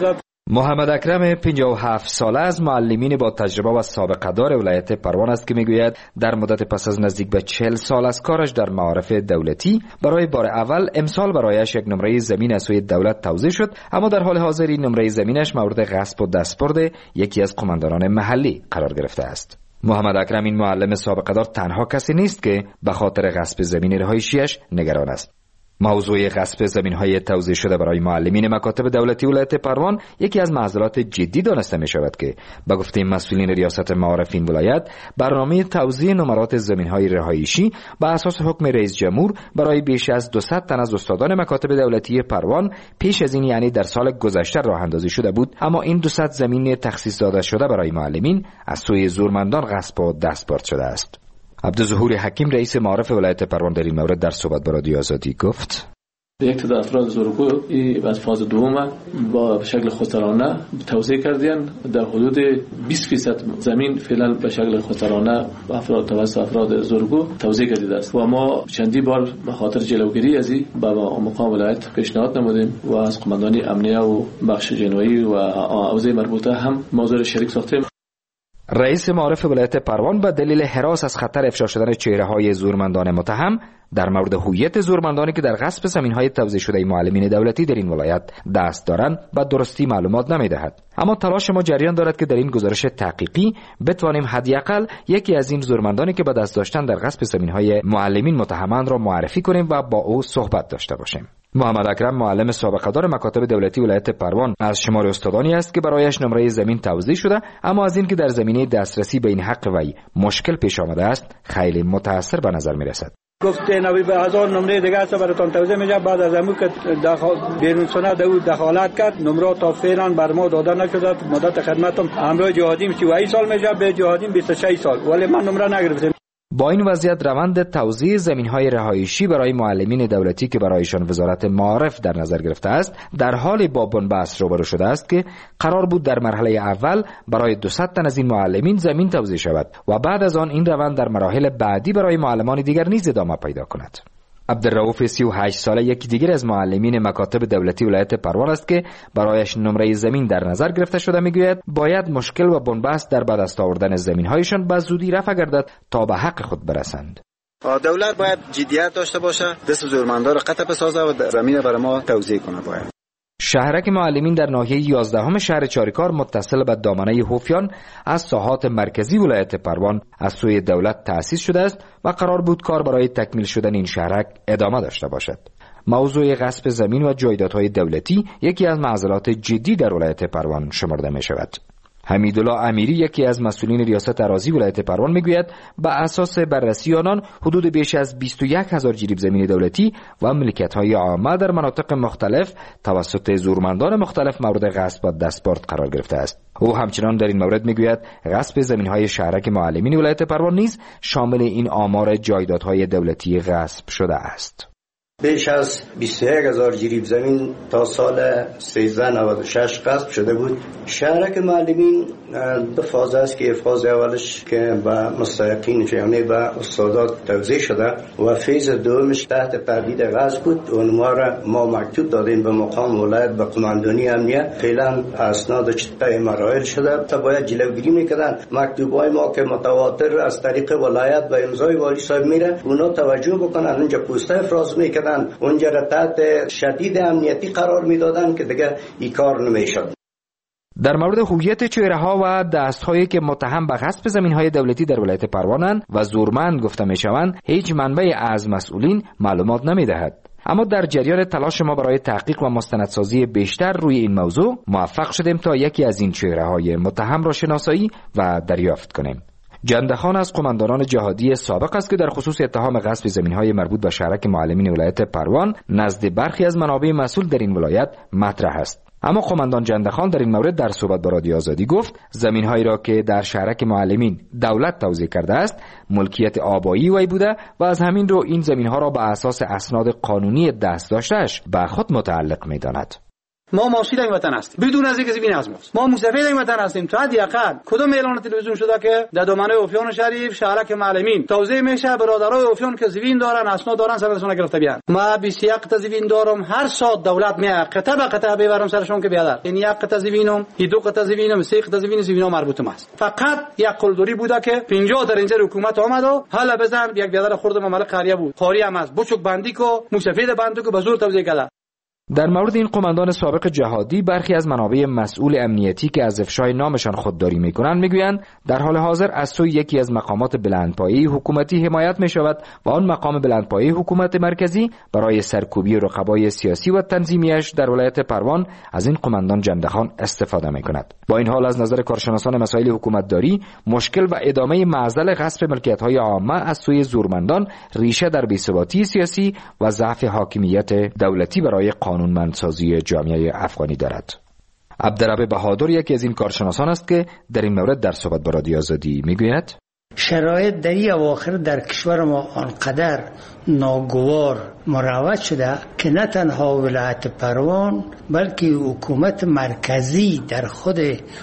محمد اکرم 57 ساله از معلمین با تجربه و سابقه دار ولایت پروان است که میگوید در مدت پس از نزدیک به 40 سال از کارش در معارف دولتی برای بار اول امسال برایش یک نمره زمین از سوی دولت توزیع شد، اما در حال حاضر این نمره زمینش مورد غصب و دستبرد یکی از قماندانان محلی قرار گرفته است. محمد اکرم این معلم سابقه دار تنها کسی نیست که به خاطر غصب زمین رهایشیش نگران است. موضوع غصب زمین‌های توزیع شده برای معلمین مکاتب دولتی ولایت پروان یکی از معضلات جدی دانسته می‌شود که به گفته مسئولین ریاست معارف این ولایت برنامه توزیع نمرات زمین‌های رهایشی به اساس حکم رئیس جمهور برای بیش از 200 تن از استادان مکاتب دولتی پروان پیش از این یعنی در سال گذشته راه اندازی شده بود، اما این 200 زمین تخصیص داده شده برای معلمین از سوی زورمندان غصب و دستبرد شده است. عبدالظهور حکیم رئیس معارف ولایت پروان در این مورد در صحبت با رادیو آزادی گفت: یک تعداد افراد زورگو از فاز دوم با شکل خودسرانه توزیع کردن. در حدود 20% زمین فعلا به شکل خودسرانه توسط افراد زورگو توزیع گردیده است و ما چندی بار به خاطر جلوگیری از این به مقام ولایت پیشنهاد نمودیم و از قماندانی امنیه و بخش جنایی و حوزه مربوطه هم موضوع شریک ساختیم. رئیس معارف ولایت پروان به دلیل هراس از خطر افشا شدن چهره‌های زورمندان متهم در مورد هویت زورمندانی که در غصب زمین‌های توزیع شده معلمین دولتی در این ولایت دست دارند به درستی معلومات نمی‌دهد. اما تلاش ما جریان دارد که در این گزارش تحقیقی بتوانیم حداقل یکی از این زورمندانی که به دست داشتن در غصب زمین‌های معلمین متهمند را معرفی کنیم و با او صحبت داشته باشیم. محمد اکرم معلم سابقه دار مکاتب دولتی ولایت پروان از شمار استادانی است که برایش نمره زمین توزیع شده، اما از این که در زمینه دسترسی به این حق وی مشکل پیش آمده است خیلی متأثر به نظر می‌رسد. گفته نوی به 1000 نمره دیگه است براتون توضیح میگم. بعد از امو که بیرون سنت او دخالت کرد نمره تا فعلا بر ما داده نشده. مدت خدمتم همراه جهادیم 38 سال میشه، به جهادیم 26 سال، ولی من نمره نگرفتم. با این وضعیت روند توزیع زمین‌های رهایشی برای معلمین دولتی که برایشان وزارت معارف در نظر گرفته است در حال با بنبست روبرو شده است که قرار بود در مرحله اول برای 200 تن از این معلمین زمین توزیع شود و بعد از آن این روند در مراحل بعدی برای معلمان دیگر نیز ادامه پیدا کند. عبدالرؤوف 38 ساله یکی دیگر از معلمین مکاتب دولتی ولایت پروان است که برایش نمره زمین در نظر گرفته شده میگوید باید مشکل و بنبست در به دست آوردن زمین‌هایشان به زودی رفع گردد تا به حق خود برسند. دولت باید جدیت داشته باشه، دست زورمندان را قطع بسازه و زمین برای ما توزیع کنه. باید شهرک معلمین در ناحیه 11 شهر چاریکار متصل به دامنه هوفیان از ساحات مرکزی ولایت پروان از سوی دولت تأسیس شده است و قرار بود کار برای تکمیل شدن این شهرک ادامه داشته باشد. موضوع غصب زمین و جایدادهای دولتی یکی از معضلات جدی در ولایت پروان شمرده می شود. حمیدالله امیری یکی از مسئولین ریاست اراضی ولایت پروان میگوید به اساس بررسی آنان حدود بیش از 21,000 جریب زمین دولتی و ملکیت‌های عامه در مناطق مختلف توسط زورمندان مختلف مورد غصب و دستبرد قرار گرفته است. او همچنان در این مورد میگوید غصب زمین‌های شهرک معلمین ولایت پروان نیز شامل این آمار جایدادهای دولتی غصب شده است. بیش از 21,000 جریب زمین تا سال 1396 غصب شده بود. شهرک معلمین دو فاز است که فاز اولش که به مستحقین یعنی به استادات توزیع شده و فیز دومش تحت تردید غصب بود. اونها را ما مکتوب دادیم به مقام ولایت به قماندانی امنیه. فعلا اسناد چطور مراحل شده تا باید جلوگیری میکردن. مکتوبای ما که متواتر از طریق ولایت به امضای والی صاحب میره اونا توجه بکنن اونجا پوسته افراز میکردن، اونجا را تحت شدید امنیتی قرار میدادن که دیگه این کار نمیشد. در مورد هویت چهره‌ها و دست‌هایی که متهم به غصب زمین‌های دولتی در ولایت پروانند و زورمند گفته می‌شوند هیچ منبع از مسئولین معلومات نمی‌دهد. اما در جریان تلاش ما برای تحقیق و مستندسازی بیشتر روی این موضوع موفق شدیم تا یکی از این چهره‌های متهم را شناسایی و دریافت کنیم. جندخان از قماندانان جهادی سابق است که در خصوص اتهام غصب زمین‌های مربوط به شهرک معلمین ولایت پروان نزد برخی از منابع مسئول در این ولایت مطرح است. اما قماندان جندخان در این مورد در صحبت با رادیو آزادی گفت زمین‌هایی را که در شهرک معلمین دولت توزیع کرده است ملکیت آبایی وی بوده و از همین رو این زمین‌ها را به اساس اسناد قانونی دست داشته‌اش به خود متعلق می‌داند. ما ماسید این وطن هستیم بدون از اینکه زمین از ماست. ما مسافر این وطن هستیم. تا حداقل کدوم اعلان تلویزیون شده که در دامنه اوفیان شریف شهرک معلمین توزیع میشه برادرای اوفیان که زمین دارن اسناد دارن سرشون گرفته بیان. ما 21 قطعه زمین دارم. هر سال دولت میاد قطعه به قطعه ببرم سرشون که بیادر. این یک قطعه زمینم، این دو قطعه زمینم، سه قطعه زمینا مربوط است. فقط یک قلدری بوده که 50 در اینجا حکومت آمد و حالا بزن یک بیادر خوردم مملک قریه بود. قاری هم از بچوک بندی کو مسافر بندی کو به زور توزیع کرده. در مورد این قماندان سابق جهادی برخی از منابع مسئول امنیتی که از افشای نامشان خودداری میکنند میگویند در حال حاضر از سوی یکی از مقامات بلندپایه حکومتی حمایت می شود و آن مقام بلندپایه حکومت مرکزی برای سرکوبی رقبای سیاسی و تنظیمیش در ولایت پروان از این قماندان جندخان استفاده می کند. با این حال از نظر کارشناسان مسائل حکومتداری مشکل و ادامه معضل غصب ملکیت‌های عامه از سوی زورمندان ریشه در بی‌ثباتی سیاسی و ضعف حاکمیت دولتی برای قانونمندسازی جامعه افغانی دارد. عبدالرب بهادر یکی از این کارشناسان است که در این مورد در صحبت با رادیو آزادی میگوید شرایط در این اواخر در کشور ما آنقدر ناگوار مروج شده که نه تنها ولایت پروان بلکه حکومت مرکزی در خود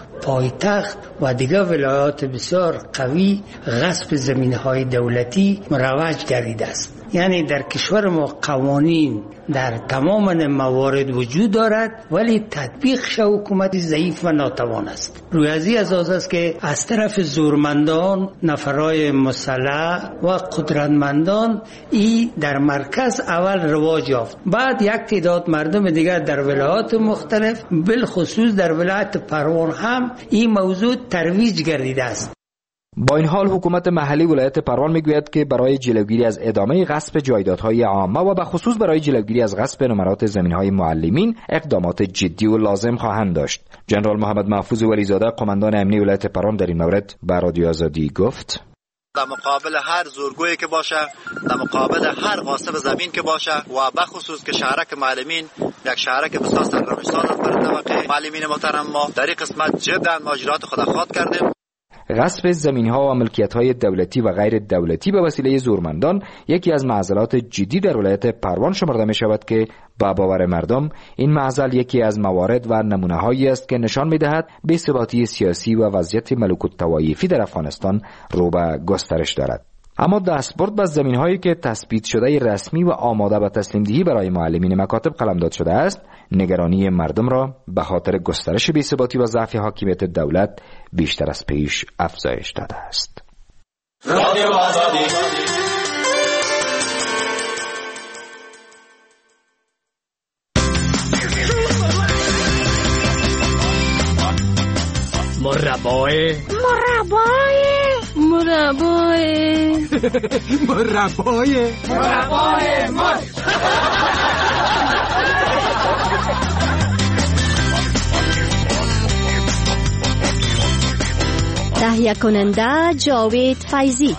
پایتخت و دیگر ولایات بسیار قوی غصب زمینهای دولتی مروج گردیده است. یعنی در کشور ما قوانین در تمام موارد وجود دارد ولی تطبیقش حکومت ضعیف و ناتوان است. روی از این اساس است که از طرف زورمندان، نفرای مسلح و قدرتمندان ای در مرکز اول رواج یافت. بعد یک تعداد مردم دیگر در ولایات مختلف بالخصوص در ولایت پروان هم این موضوع ترویج گردیده است. با این حال حکومت محلی ولایت پروان میگوید که برای جلوگیری از ادامه غصب جایدادهای عامه و به خصوص برای جلوگیری از غصب نمرات زمینهای معلمین اقدامات جدی و لازم خواهند داشت. جنرال محمد محفوظ ولیزاده قماندان امنی ولایت پروان در این مورد به رادیو آزادی گفت در مقابل هر زورگویی که باشه، در مقابل هر غاصب زمین که باشه و به خصوص که شهرک معلمین یک شهرک بسیار سرنوشتساز است برای طبقه معلمین محترم، ما در این قسمت جدا ماجرات خود خواهد کردیم. غصب زمین‌ها و ملکیت‌های دولتی و غیر دولتی به وسیله زورمندان یکی از معضلات جدی در ولایت پروان شمرده می‌شود که با باور مردم این معضل یکی از موارد و نمونه‌هایی است که نشان می‌دهد بی‌ثباتی سیاسی و وضعیت ملکوت طوایفی در افغانستان رو به گسترش دارد. اما دستبرد به زمین‌هایی که تثبیت شده رسمی و آماده به تسلیم دهی برای معلمین مکاتب قلمداد شده است، نگرانی مردم را به خاطر گسترش بی‌ثباتی و ضعف حاکمیت دولت بیشتر از پیش افزایش داده است. رادیو آزادی مربای تهیه کننده جاوید فیضی.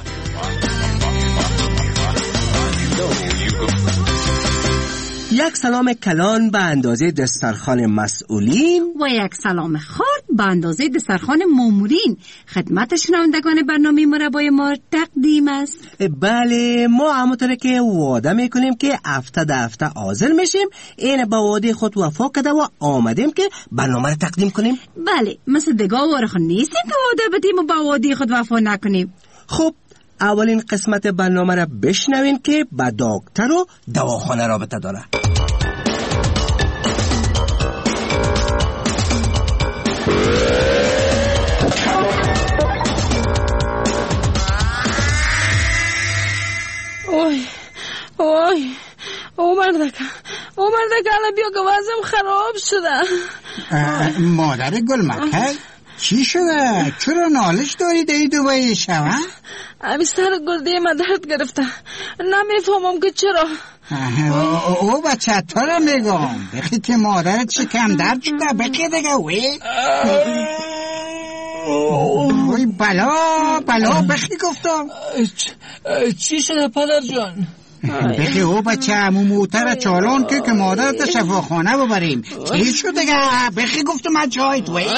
یک سلام کلان به اندازه دسترخوان مسئولین و یک سلام خرد به اندازه دسترخوان مامورین خدمت شنوندگان برنامه مربای ما تقدیم است. بله، ما همونطوره که وعده میکنیم که هفته حاضر میشیم، این با وعده خود وفا کرده و آمدیم که برنامه رو تقدیم کنیم. بله، مثل دگاه وارخون نیستیم که وعده بدیم و با وعده خود وفا نکنیم. خب اولین قسمت برنامه را بشنوین که با دکتر و دواخانه رابطه داره. مردکه الان بیا که وضعم خراب شده. مادر گلمکه چی شده؟ چرا نالش داری دایی دوباره شوه؟ امی سر گلده من درد گرفته، نمیفهمم که چرا. او بچه تو رو میگم بخی که مادرت شکم درد شده، بخی دیگه وی بلا بخی گفتم. چی شده پدر جان؟ بخی او بچه امو موتر چالان که مادرت شفاخانه ببریم. چی شد دیگه؟ بخی گفتم از جایت وی.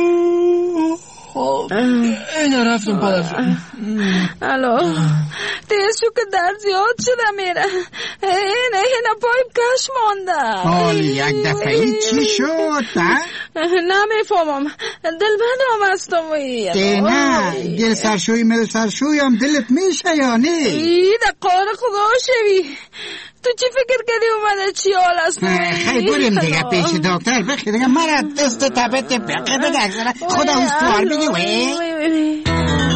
این رفتم پدر جان. الو تیز شو که درد زیاد شده میره. اینه پایم کش مانده. حال یک دفعه چی شد؟ نمیفهمم، دلبندم هستم. نه دل سرشوی مل سرشوی هم دلت میشه یا نه؟ در قار خدا شوی. تو چی فکر کردی اومده چی حال است؟ خیلی بریم دیگه پیش دکتر بخی دیگه مرا دست تبت بقی بگذاره خدا استوار بگی.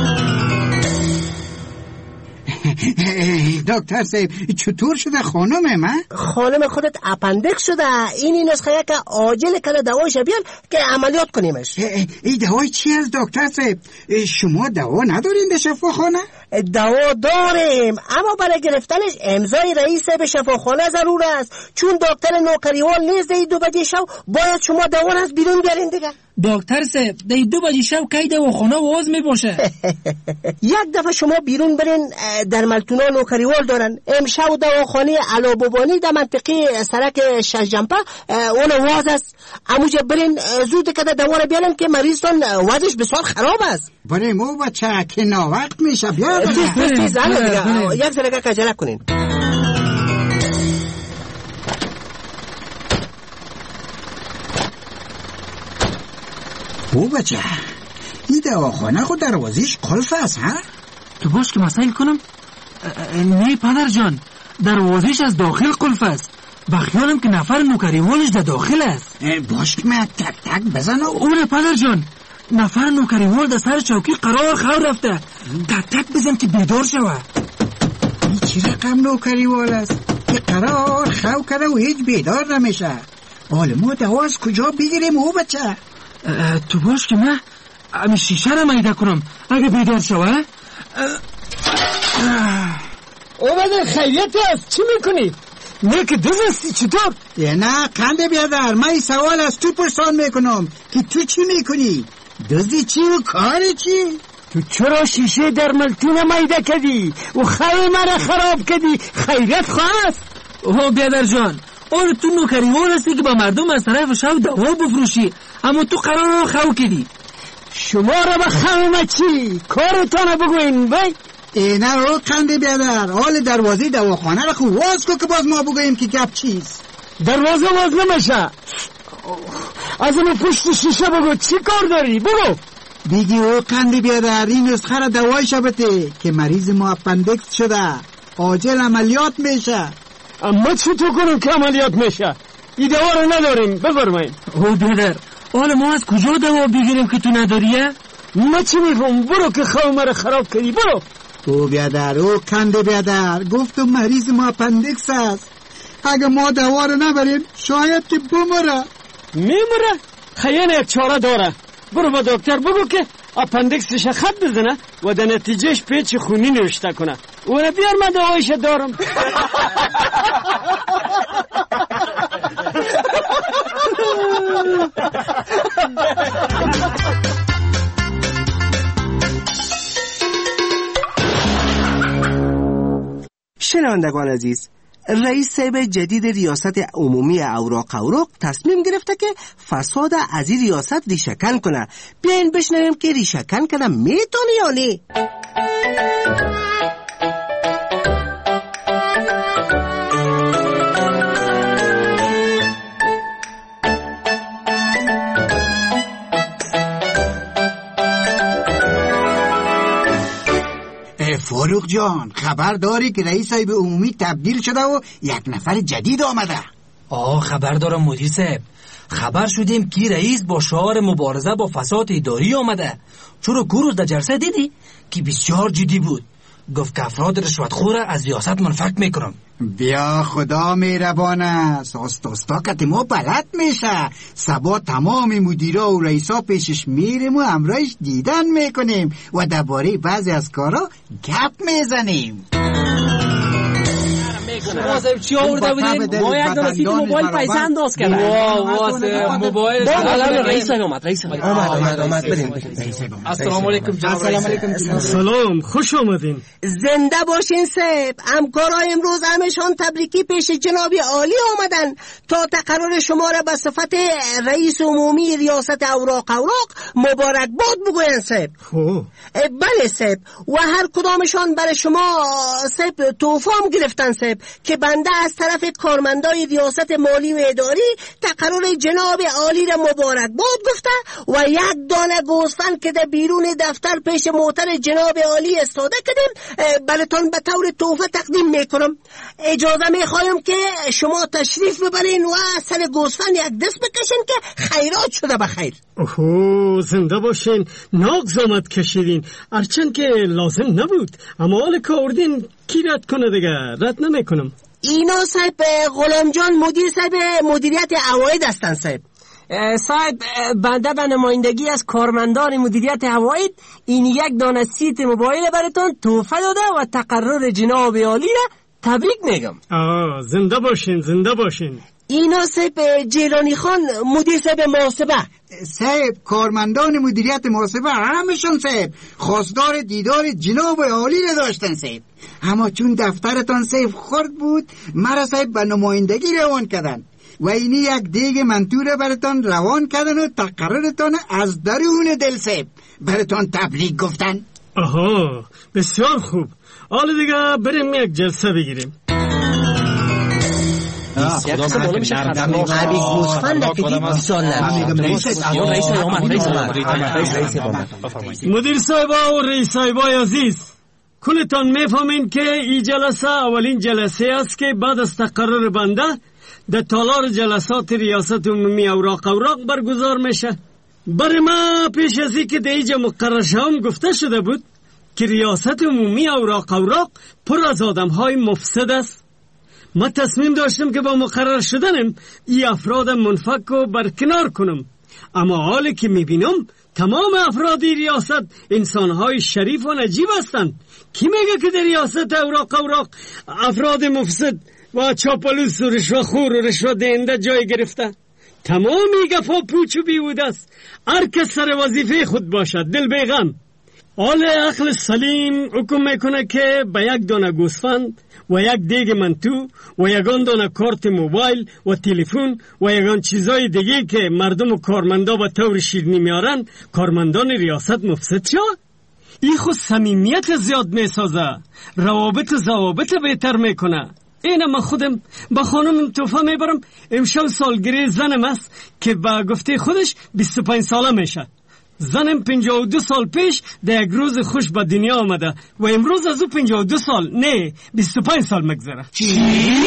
دکتر صاحب چطور شده خانم من؟ خانم خودت اپندکس شده. این نسخه که عاجل کنه دوایش بیان که عملیات کنیمش. این دوای چی از دکتر صاحب؟ شما دوا ندارین به شفاخانه؟ دوا داریم اما برای گرفتنش امضای رئیس به شفاخانه ضرور است، چون دکتر نوکریوال نیست. دی 2 بجه شب باید شما دوا از بیرون بیارین دیگه. دکتر صاحب دی 2 بجه شب کی دواخانه واز می باشه؟ یک دفعه شما بیرون برین، در ملتونا نوکریوال دارن. امشب دواخانه علابوبانی در منطقه سرک شجنپه اون واز است. اموجه برین زود که دوا رو بیارن که مریضتون وضعش بسیار خراب است. بریم او بچه که ناوقت میشه بیا تیز یک ذره کجله کنین. او بچه این دواخانه خود دروازیش قلف است ها؟ تو باش که مسائل کنم؟ نه پدر جان، دروازیش از داخل قلف است. بخیالم که نفر نوکریوالش در داخل است. باش که من تک تک بزنم. اونه پدر جان، نفر نوکریوال در سر چوکی قرار خور رفته. تک تک بزن که بیدار شوه. این چی رقم نوکریوال است که قرار خو کرده و هیچ بیدار نمیشه؟ حال ما دوا از کجا بگیریم او بچه؟ تو باش که من امی شیشه را میده کنم اگه بیدار شوه. اومده خیلیت است، چی میکنی؟ نه که دوز هستی چطور؟ نه قنده بیادر، من این سوال از تو پرسان میکنم که تو چی میکنی؟ دوزی چی و کار چی؟ تو چرا شیشه در ملتون میده کردی و خیلی مرا خراب کردی؟ خیلیت خواست؟ اوه بیادر جان، اون تو نوکریوال هستی که با مردم از طرف شب دوا بفروشی، اما تو قرار رو خو کردی. شما را به خمه چی؟ کارتان بگوین بای. نه رو قنده بیادر، حال دروازه دواخانه را خوب واز کن که باز ما بگویم که گپ چیست. دروازه واز نمیشه. از اون پشت شیشه بگو چی کار داری؟ بگو. بیگی او قنده بیادر، این نسخه را دوایش بده که مریض ما اپندکس شده، عاجل عملیات میشه. اما چطور کنم که عملیات میشه؟ این دوا رو نداریم، بفرمایید. او بیادر، حالا ما از کجا دوا بگیریم که تو نداریه؟ ما چی میفهم؟ برو که خواه مرا خراب کردی، برو. او بیادر، او کنده بیادر، گفتم مریض ما اپندکس است. اگه ما دوا رو نبریم شاید که بمره. میمره؟ خیلی یک چاره داره. برو با دکتر بگو که اپندکسش خط بزنه و در نتیجهش پیچ خونی نوشته کنه. اونه بیار من دوایش دارم. شنوندگان عزیز، رئیس صاحب جدید ریاست عمومی اوراق تصمیم گرفته که فساد از این ریاست ریشه‌کن کنه. بیاین بشنویم که ریشه‌کن کنه میتونه یا نه. فاروق جان، خبر داری که رئیس صاحب عمومی تبدیل شده و یک نفر جدید آمده؟ خبر دارم مدیر صاحب. خبر شدیم که رئیس با شعار مبارزه با فساد اداری آمده. چرا گروز در جلسه دیدی که بسیار جدی بود؟ گفت که افراد رشوتخور از ریاست منفک میکنم. بیا خدا مهربان است. استا که ما بلد میشه. سبا تمام مدیرا و رئیسا پیشش میریم و امرایش دیدن میکنیم و درباره بعضی از کارا گپ میزنیم. واسه چی آورده بودین؟ ما یک دانه سیت موبایل پیسه انداز کردن. واسه موبایل. رئیس اومد بریم. السلام علیکم جناب رئیس. سلام، خوش آمدین. زنده باشین صاحب. همکارای امروز همشان تبریکی پیش جناب عالی آمدن تا تقرر شما را به صفت رئیس عمومی ریاست اوراق مبارکباد بگوین صاحب. بله صاحب، و هر کدامشان برای شما صاحب تحفه هم گرفتن صاحب که بنده از طرف کارمندای ریاست مالی و اداری تقرر جناب عالی را مبارکباد گفته و یک دانه گوسفند که در بیرون دفتر پیش موتر جناب عالی استاده کردیم براتون به طور تحفه تقدیم میکنم. اجازه میخوایم که شما تشریف ببرین و سر گوسفند یک دست بکشین که خیرات شده بخیر. اوه، زنده باشین. ناک زحمت کشیدین، هرچند که لازم نبود، اما حال که آوردین کی رد کنه دیگه؟ رد نمیکنم. اینا صاحب غلام جان مدیر صاحب مدیریت عواید هستن صاحب. صاحب بنده به نمایندگی از کارمندان مدیریت عواید این یک دانه سیت موبایل براتون تحفه داده و تقرر جناب عالی را تبریک میگم. زنده باشین، زنده باشین. اینا صاحب جیلانی خان مدیر صاحب محاسبه. صاحب کارمندان مدیریت محاسبه همشون صاحب خواستار دیدار جناب عالی را داشتن صاحب، اما چون دفترتان صاحب خرد بود مرا صاحب به نمایندگی روان کردن و اینی یک دیگ منطوره براتان روان کردن و تقررتان از درون دل صاحب براتان تبریک گفتن. آها، بسیار خوب. حالا دیگه بریم یک جلسه بگیریم. مدیر صاحب و رئیس صاحب عزیز، کلتان میفهمین که این جلسه اولین جلسه است که بعد از تقرر بنده در تالار جلسات ریاست عمومی اوراق برگزار میشه. برای ما پیش از اینکه در اینجا مقرر شوم گفته شده بود که ریاست عمومی اوراق پر از آدم‌های مفسد است. ما تصمیم داشتم که با مقرر شدنم این افراد منفک و برکنار کنم، اما حالی که میبینم تمام افراد ریاست انسانهای شریف و نجیب هستند. کی میگه که در ریاست اوراق افراد مفسد و چاپلوس و رشوه‌خور و رشوه دهنده جای گرفته؟ تمامی گفا پوچ و بیهوده است. هر کس سر وظیفه خود باشد، دل بیغم. حال عقل سلیم حکم میکنه که به یک دانه گوسفند و یک دیگ منتو و یگان دانه کارت موبایل و تلفن و یگان چیزای دیگه که مردم و کارمندا به طور شیرینی میارن کارمندان ریاست مفسد شد. این خود صمیمیت زیاد میسازه، روابط ضوابط بهتر میکنه. اینه من خودم با خانم تحفه میبرم. امشب سالگیری زنم است که با گفته خودش 25 ساله میشه. زنم 52 سال پیش در یک روز خوش به دنیا آمده و امروز از او 52 سال نه 25 سال مگذره. چی؟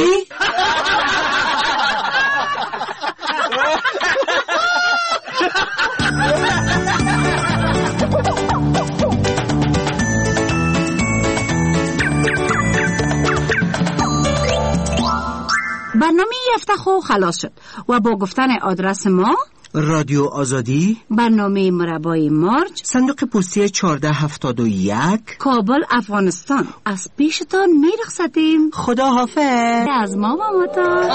برنامه یفتخو خلاص شد و با گفتن آدرس ما رادیو آزادی، برنامه مربای مارج، صندوق پستی 1471، کابل افغانستان. از پیشتان میرخصتیم. خدا حافظ. از ما و ماتا.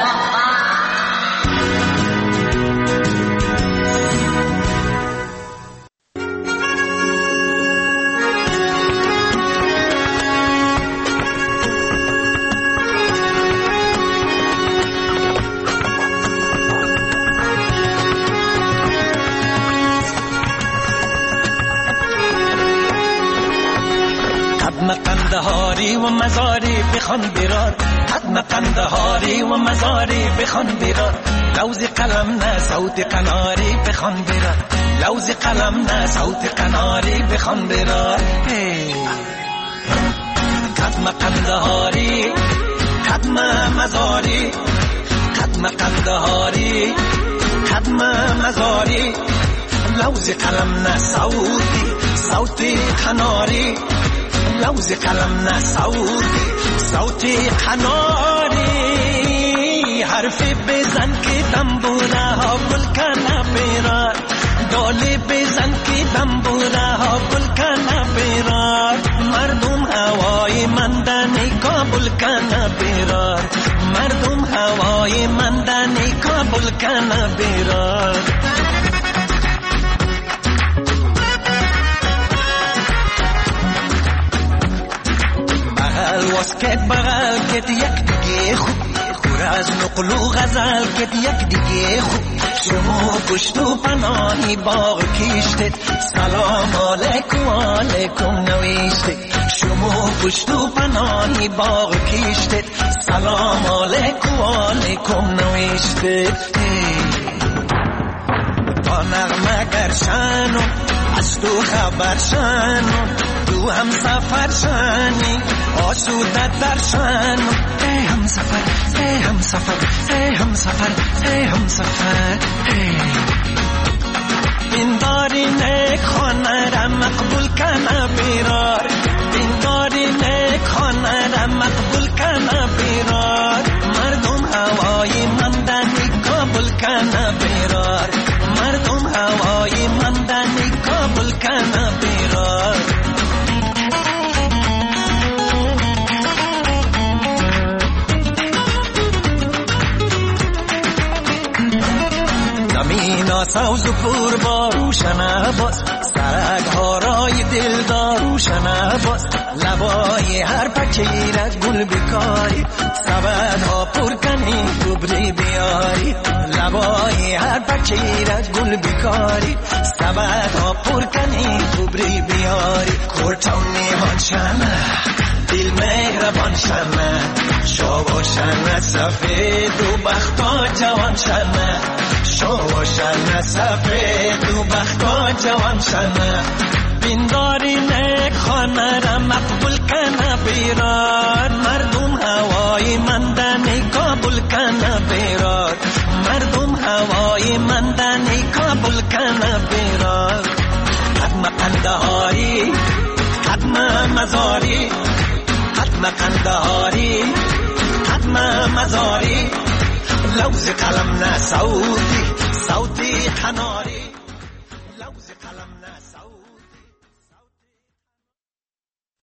قندهاری و مزاری بخوان برار، حتما قندهاری و مزاری بخوان برار. لوز قلم نه صوت قناری بخوان برار، لوز قلم نه صوت قناری بخوان برار. حتما قندهاری، حتما مزاری، حتما قندهاری، حتما مزاری. لوز قلم نه صوت قناری، لوز قلم نه صوت قناری. حرفی بزن که دنبوره ها گل کنه بیرار، دالی بزن که دنبوره ها گل کنه بیرار. مردم هوای مندنی کابل کنه بیرار. قبول کنه بیرار بغل واسکت بغل کت یک دیگه خوب خور از نقل و غزل کت یک دیگه خوب شما پشت و پناهی باغ کشتید سلام علیکم علیکم نوشتید شما پشت و پناهی باغ کشتید سلام علیکم علیکم نوشتید با نغمه گرشنو از تو خبر شنو تو هم سفر شنی آسودت در شنو ای هم سفر ای هم سفر ای هم سفر ای هم سفر این داری نیک خانه را مقبول کنه بیرار این داری نیک خانه را مقبول کنه بیرار مردم هوای مندنی قبول کنه بیرار مردم هوای مندنی قبول کنه بیرار زمین سوز و پور با روشن باز سرک ها رای دل دار روشن باز لبای هر پکیرت گل بکاری سبد ها پر کنی دوبری بیاری لبای هر پکیرت گل بکاری سبد ها پر کنی دوبری بیاری کورتون نیمان شنه دل مهربان شنه شو شنه سفید و بختا جوان شنه شو شنه سفید و بختا جوان شنه بینداری نیک خانه را مقبول کنه بیرار مردم هوای مندنی قبول کنه بیرار مردم هوای مندنی قبول کنه بیرار حتم قندهاری حتم مزاری حتم قندهاری حتم مزاری لوز قلم نه صوتی صوتی قناری